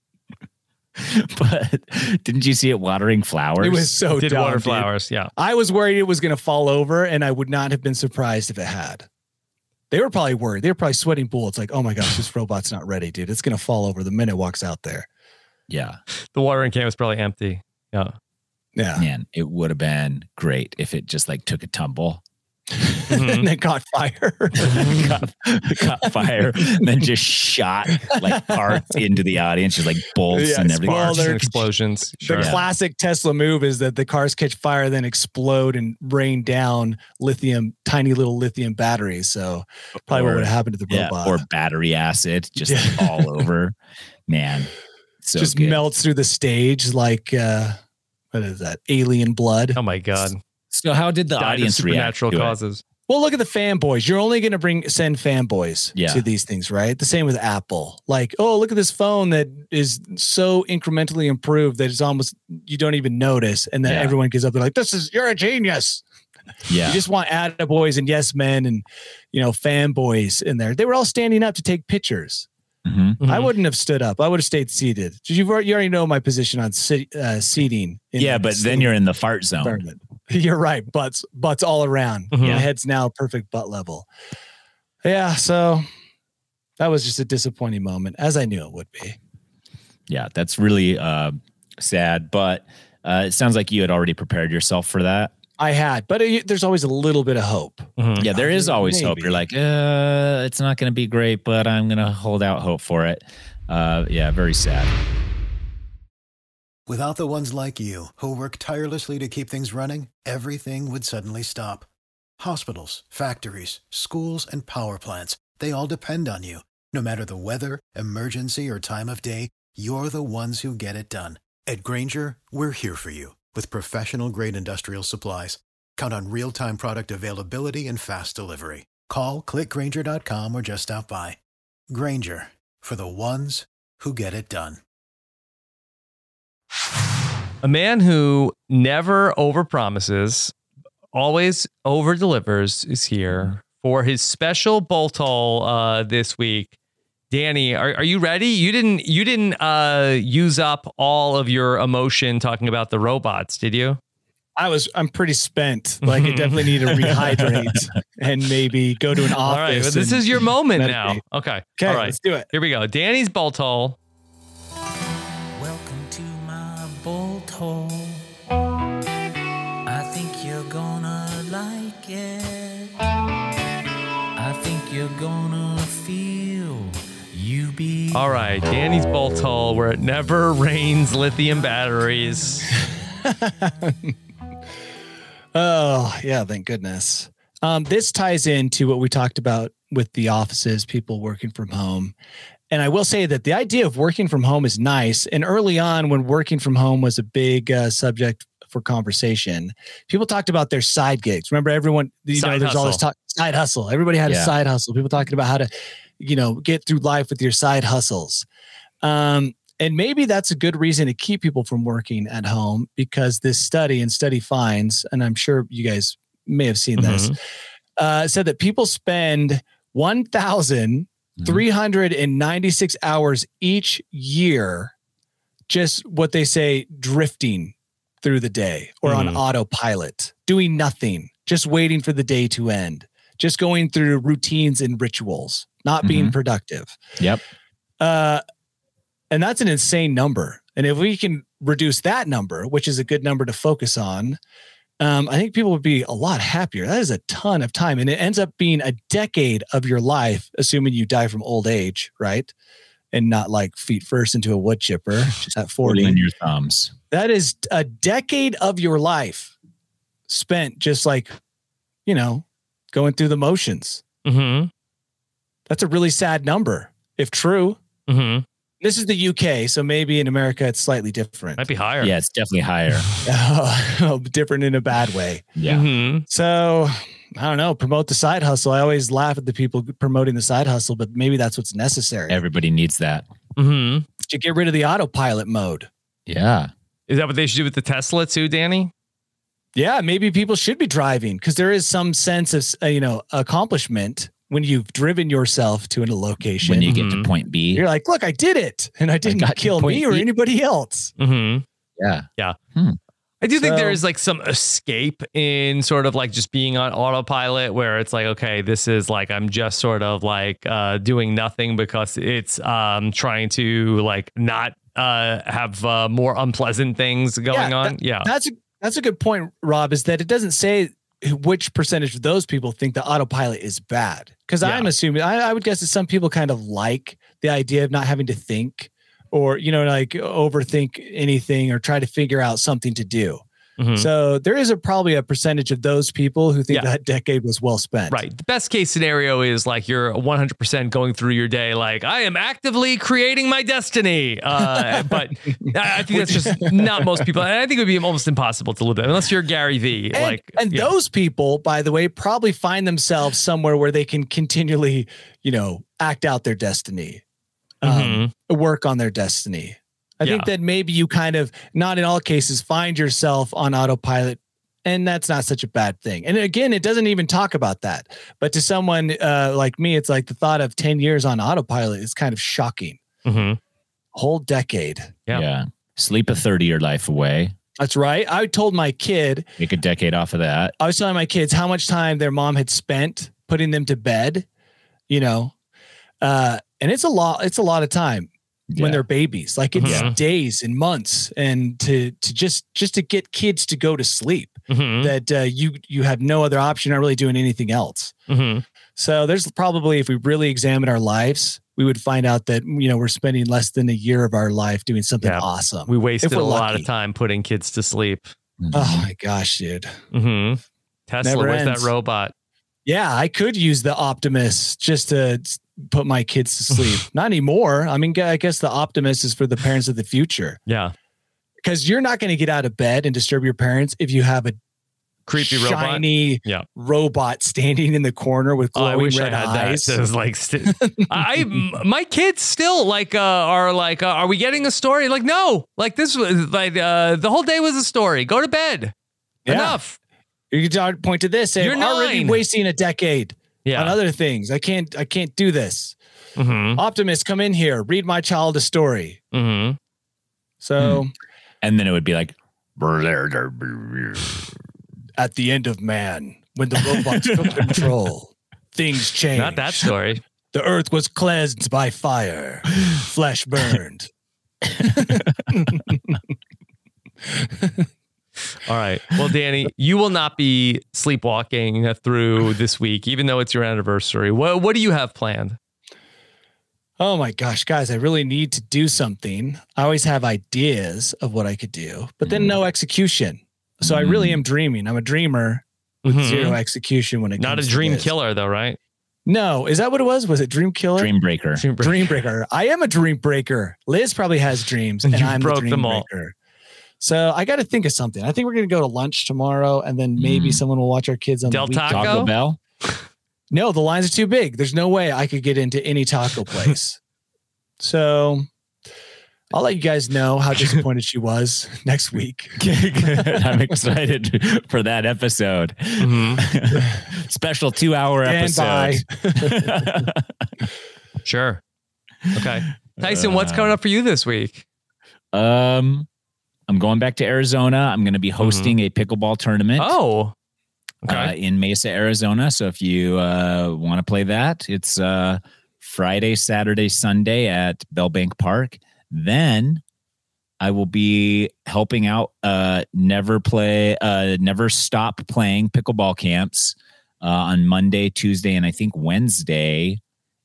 But didn't you see it watering flowers? It was so it did dumb, water dude. flowers. Yeah. I was worried it was going to fall over, and I would not have been surprised if it had. They were probably worried. They were probably sweating bullets. Like, oh my gosh, this robot's not ready, dude. It's going to fall over the minute it walks out there. Yeah. The watering can was probably empty. Yeah. Yeah. Man, it would have been great if it just like took a tumble. Mm-hmm. And then caught fire. caught, caught fire. And then just shot like parts into the audience, just like bolts yeah, and everything. Well, and explosions. The sure. classic Tesla move is that the cars catch fire, then explode and rain down lithium, tiny little lithium batteries. So probably or, what would have happened to the yeah, robot. Or battery acid just yeah. all over. Man. So just good. melts through the stage like uh, what is that? Alien blood. Oh my God. So how did the Died audience react to causes? It? Well, look at the fanboys. You're only going to bring send fanboys yeah. to these things, right? The same with Apple. Like, oh, look at this phone that is so incrementally improved that it's almost you don't even notice, and then yeah. everyone gives up. They're like, "This is you're a genius." Yeah, you just want attaboys and yes men and you know fanboys in there. They were all standing up to take pictures. Mm-hmm. Mm-hmm. I wouldn't have stood up. I would have stayed seated. You you already know my position on sit, uh, seating. Yeah, but then you're in the fart zone. You're right. Butts, butts all around. Mm-hmm. My head's now perfect butt level. Yeah. So that was just a disappointing moment, as I knew it would be. Yeah, that's really uh, sad. But uh, it sounds like you had already prepared yourself for that. I had, but it, there's always a little bit of hope. Mm-hmm. Yeah, there is always Maybe. hope. You're like, uh, it's not going to be great, but I'm going to hold out hope for it. Uh, yeah, very sad. Without the ones like you, who work tirelessly to keep things running, everything would suddenly stop. Hospitals, factories, schools, and power plants, they all depend on you. No matter the weather, emergency, or time of day, you're the ones who get it done. At Grainger, we're here for you with professional-grade industrial supplies. Count on real-time product availability and fast delivery. Call, click Grainger dot com, or just stop by. Grainger, for the ones who get it done. A man who never overpromises, always over-delivers is here for his special Bolt Hole uh, this week. Danny, are, are you ready? You didn't you didn't uh, use up all of your emotion talking about the robots, did you? I was I'm pretty spent. Like I definitely need to rehydrate and maybe go to an office. All right, well, this is your moment meditate. now. Okay. Okay, all right. Let's do it. Here we go. Danny's Bolt Hole. Welcome to my Bolt Hole. I think you're gonna like it. I think you're gonna feel you be. All right, Danny's Bolt Hole, where it never rains lithium batteries. Oh, yeah, thank goodness. Um, this ties into what we talked about with the offices, people working from home. And I will say that the idea of working from home is nice. And early on, when working from home was a big uh, subject for conversation, people talked about their side gigs. Remember, everyone, you Side know, there's hustle. all this talk, side hustle. Everybody had Yeah. a side hustle. People talking about how to, you know, get through life with your side hustles. Um, and maybe that's a good reason to keep people from working at home, because this study and study finds, and I'm sure you guys may have seen this, Mhm. uh, said that people spend one thousand three hundred ninety-six hours each year, just what they say, drifting through the day or on Mhm. autopilot, doing nothing, just waiting for the day to end, just going through routines and rituals, not being Mhm. productive. Yep. Uh, and that's an insane number. And if we can reduce that number, which is a good number to focus on, um, I think people would be a lot happier. That is a ton of time. And it ends up being a decade of your life, assuming you die from old age, right? And not like feet first into a wood chipper at forty. Twiddling your thumbs. That is a decade of your life spent just like, you know, going through the motions. Mm-hmm. That's a really sad number, if true. Mm-hmm. This is the U K, so maybe in America it's slightly different. Might be higher. Yeah, it's definitely higher. Oh, different in a bad way. Yeah. Mm-hmm. So I don't know, promote the side hustle. I always laugh at the people promoting the side hustle, but maybe that's what's necessary Everybody needs that. Mm-hmm. to get rid of the autopilot mode. Yeah. Is that what they should do with the Tesla too, Danny? Yeah, maybe people should be driving because there is some sense of, uh, you know, accomplishment when you've driven yourself to a location. When you get Mhm. to point B. You're like, look, I did it. And I didn't got to kill point me or B. anybody else. Mm-hmm. Yeah. I do think So- there is like some escape in sort of like just being on autopilot where it's like, okay, this is like, I'm just sort of like uh, doing nothing because it's um, trying to like not uh, have uh, more unpleasant things going Yeah, on. that- yeah. That's a, that's a good point, Rob, is that it doesn't say which percentage of those people think the autopilot is bad. Because Yeah. I'm assuming, I, I would guess that some people kind of like the idea of not having to think or, you know, like overthink anything or try to figure out something to do. Mhm. So there is a probably a percentage of those people who think Yeah. that decade was well spent. Right. The best case scenario is like you're one hundred percent going through your day like, I am actively creating my destiny. Uh, but I I think that's just not most people. And I think it would be almost impossible to live that unless you're Gary Vee. And, like, and yeah. those people, by the way, probably find themselves somewhere where they can continually, you know, act out their destiny, um, work on their destiny. I think Yeah. that maybe you kind of, not in all cases, find yourself on autopilot, and that's not such a bad thing. And again, it doesn't even talk about that. But to someone uh, like me, it's like the thought of ten years on autopilot is kind of shocking. Mhm. Whole decade. Yeah. Yeah. Sleep a third of your life away. That's right. I told my kid, Take a decade off of that. I was telling my kids how much time their mom had spent putting them to bed, you know, uh, and it's a lot. It's a lot of time Yeah. when they're babies. Like it's Mhm. days and months, and to to just just to get kids to go to sleep. Mhm. That uh, you you have no other option. You're not really doing anything else. Mhm. So there's probably, if we really examine our lives, we would find out that, you know, we're spending less than a year of our life doing something Yeah. awesome. We wasted If a we're lot lucky. of time putting kids to sleep. Oh my gosh, dude. Mm-hmm. Tesla, Never where's ends. that robot? Yeah, I could use the Optimus just to s- put my kids to sleep. Not anymore. I mean, I guess the Optimus is for the parents of the future, Yeah. because you're not going to get out of bed and disturb your parents if you have a Creepy robot. shiny Yeah. robot standing in the corner with Oh, glowing I wish I red had eyes. that. It was like, st- I, m- my kids still like, uh, are like, uh, are we getting a story? Like, no, like this was like, uh, the whole day was a story. Go to bed. Yeah. Enough. You can point to this. Say, You're I'm already nine. wasting a decade Yeah. on other things. I can't. I can't do this. Mm-hmm. Optimus, come in here. Read my child a story. Mm-hmm. So And then it would be like, at the end of man, when the robots took control, things changed. Not that story. The earth was cleansed by fire, flesh burned. All right. Well, Danny, you will not be sleepwalking through this week, even though it's your anniversary. What What do you have planned? Oh my gosh, guys, I really need to do something. I always have ideas of what I could do, but then no execution. So I really am dreaming. I'm a dreamer with Mhm. zero execution when it Not a comes to dream this. killer, though, right? No, is that what it was? Was it Dream Killer? Dream breaker. Dream breaker. Dream breaker. I am a dream breaker. Liz probably has dreams, and You I'm broke the dream them all. breaker. So I got to think of something. I think we're going to go to lunch tomorrow, and then maybe Mm. someone will watch our kids on Del the weekend. Taco? Taco Bell. No, the lines are too big. There's no way I could get into any taco place. So I'll let you guys know how disappointed she was next week. I'm excited for that episode. Mhm. Special two hour Stand episode. Sure. Okay. Tyson, what's coming up for you this week? um, I'm going back to Arizona. I'm going to be hosting a pickleball tournament. Oh, okay. uh, in Mesa, Arizona. So if you uh, want to play that, it's uh, Friday, Saturday, Sunday at Bellbank Park. Then I will be helping out uh, Never Play, uh, Never Stop Playing pickleball camps uh, on Monday, Tuesday, and I think Wednesday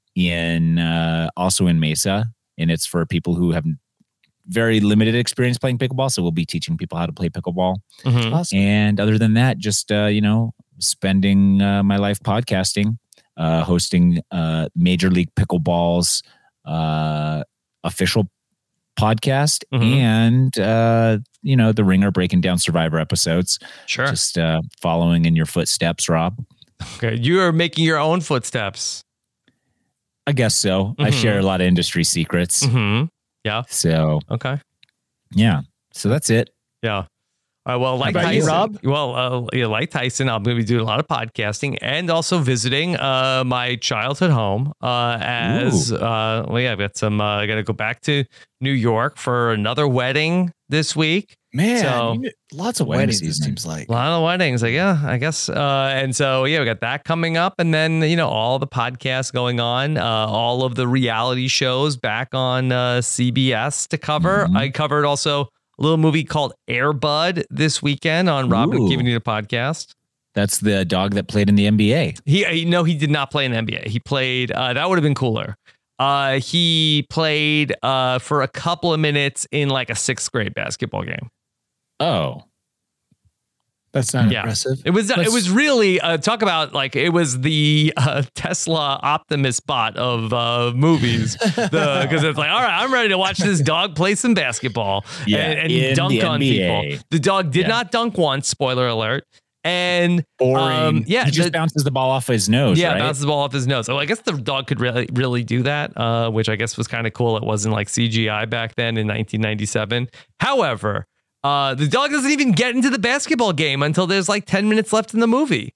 in uh, also in Mesa. And it's for people who have very limited experience playing pickleball. So we'll be teaching people how to play pickleball. Mhm. Awesome. And other than that, just, uh, you know, spending uh, my life podcasting, uh, hosting uh, Major League Pickleball's uh, official podcast Mhm. and, uh, you know, the Ringer breaking down Survivor episodes. Sure. Just uh, following in your footsteps, Rob. Okay. You are making your own footsteps. I guess so. I Mhm. share a lot of industry secrets. Mm-hmm. Yeah. So, Okay. yeah. So that's it. Yeah. All right, well, like about you, Tyson, Rob? well, uh, yeah, like Tyson, I'm going to be doing a lot of podcasting and also visiting uh, my childhood home. Uh, as uh, well, yeah, I've got some. Uh, I got to go back to New York for another wedding this week. Man, So- you- lots of Wedding weddings, it season. seems like. A lot of weddings, like yeah, I guess. Uh, and so yeah, we got that coming up, and then you know all the podcasts going on, uh, all of the reality shows back on uh, C B S to cover. Mhm. I covered also a little movie called Air Bud this weekend on Rob and Ooh. Giving You the podcast. That's the dog that played in the N B A. He, he no, he did not play in the N B A. He played. Uh, that would have been cooler. Uh, he played uh, for a couple of minutes in like a sixth grade basketball game. Oh, That's not Yeah. impressive. It was. It Let's- was really uh, talk about like it was the uh, Tesla Optimus bot of uh, movies because it's like, all right, I'm ready to watch this dog play some basketball Yeah, and, and in dunk the on N B A. people. The dog did Yeah. not dunk once. Spoiler alert. And Boring. um, yeah, he just the- bounces the ball off his nose, yeah, right? bounces the ball off his nose. So I guess the dog could really, really do that, uh, which I guess was kind of cool. It wasn't like C G I back then in nineteen ninety-seven. However, uh, the dog doesn't even get into the basketball game until there's like ten minutes left in the movie.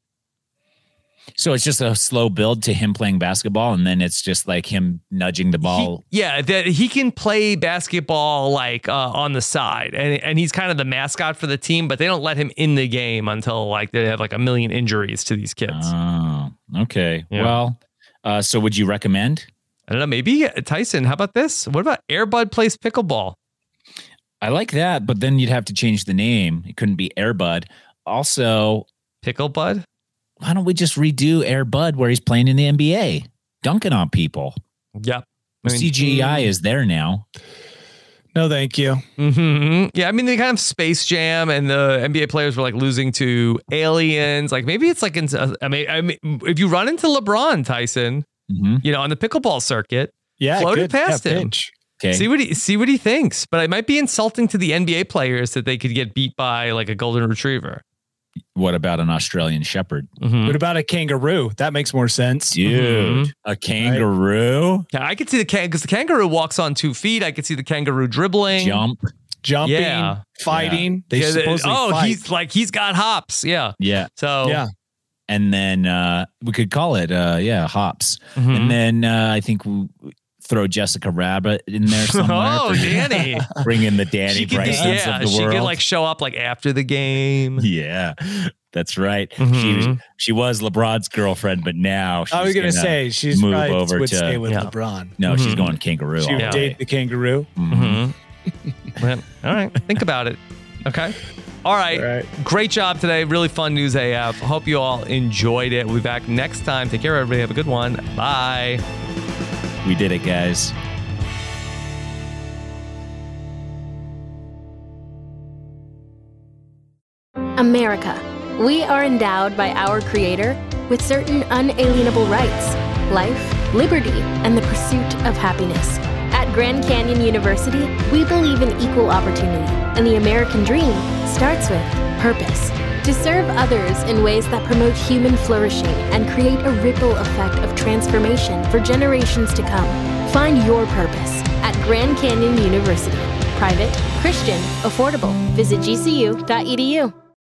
So it's just a slow build to him playing basketball, and then it's just like him nudging the ball. He, yeah, that he can play basketball like uh, on the side, and and he's kind of the mascot for the team. But they don't let him in the game until like they have like a million injuries to these kids. Oh, okay. Yeah. Well, uh, so would you recommend? I don't know. Maybe Tyson. How about this? What about Air Bud plays pickleball? I like that, but then you'd have to change the name. It couldn't be Air Bud. Also, Pickle Bud? why don't we just redo Air Bud where he's playing in the N B A, dunking on people? Yep. I mean- C G I is there now. No, thank you. Mm-hmm. Yeah, I mean, they kind of Space Jam, and the N B A players were like losing to aliens. Like maybe it's like, in, I mean, I mean, if you run into LeBron, Tyson, Mm-hmm. you know, on the pickleball circuit, Yeah, float it good. Yeah, past him. pitch. Okay. See what he see what he thinks. But it might be insulting to the N B A players that they could get beat by like a golden retriever. What about an Australian Shepherd? Mhm. What about a kangaroo? That makes more sense. Dude, Mhm. a kangaroo? Yeah, I could see the can because the kangaroo walks on two feet. I could see the kangaroo dribbling, Jump. Jumping, Yeah. fighting. They Yeah, the- supposedly oh, fight. he's like he's got hops. Yeah. Yeah. So yeah. And then uh, we could call it, uh, yeah, hops. Mhm. And then uh, I think we throw Jessica Rabbit in there somewhere. Oh, for- Danny. Bring in the Danny she could, Brysons yeah, of the she world. could like show up like after the game. Yeah, that's right. Mhm. She was, she was LeBron's girlfriend, but now she's I was gonna, gonna say she's move probably over would to stay with Yeah. LeBron. no, she's Mhm. going kangaroo. She all would the date way. the kangaroo. Mhm. Mm-hmm. Well, all right. Think about it. Okay. All right. All right. Great job today. Really fun news A F. Hope you all enjoyed it. We'll be back next time. Take care, everybody. Have a good one. Bye. We did it, guys. America. We are endowed by our Creator with certain unalienable rights: life, liberty, and the pursuit of happiness. At Grand Canyon University, we believe in equal opportunity, and the American dream starts with purpose. To serve others in ways that promote human flourishing and create a ripple effect of transformation for generations to come. Find your purpose at Grand Canyon University. Private, Christian, affordable. Visit G C U dot E D U.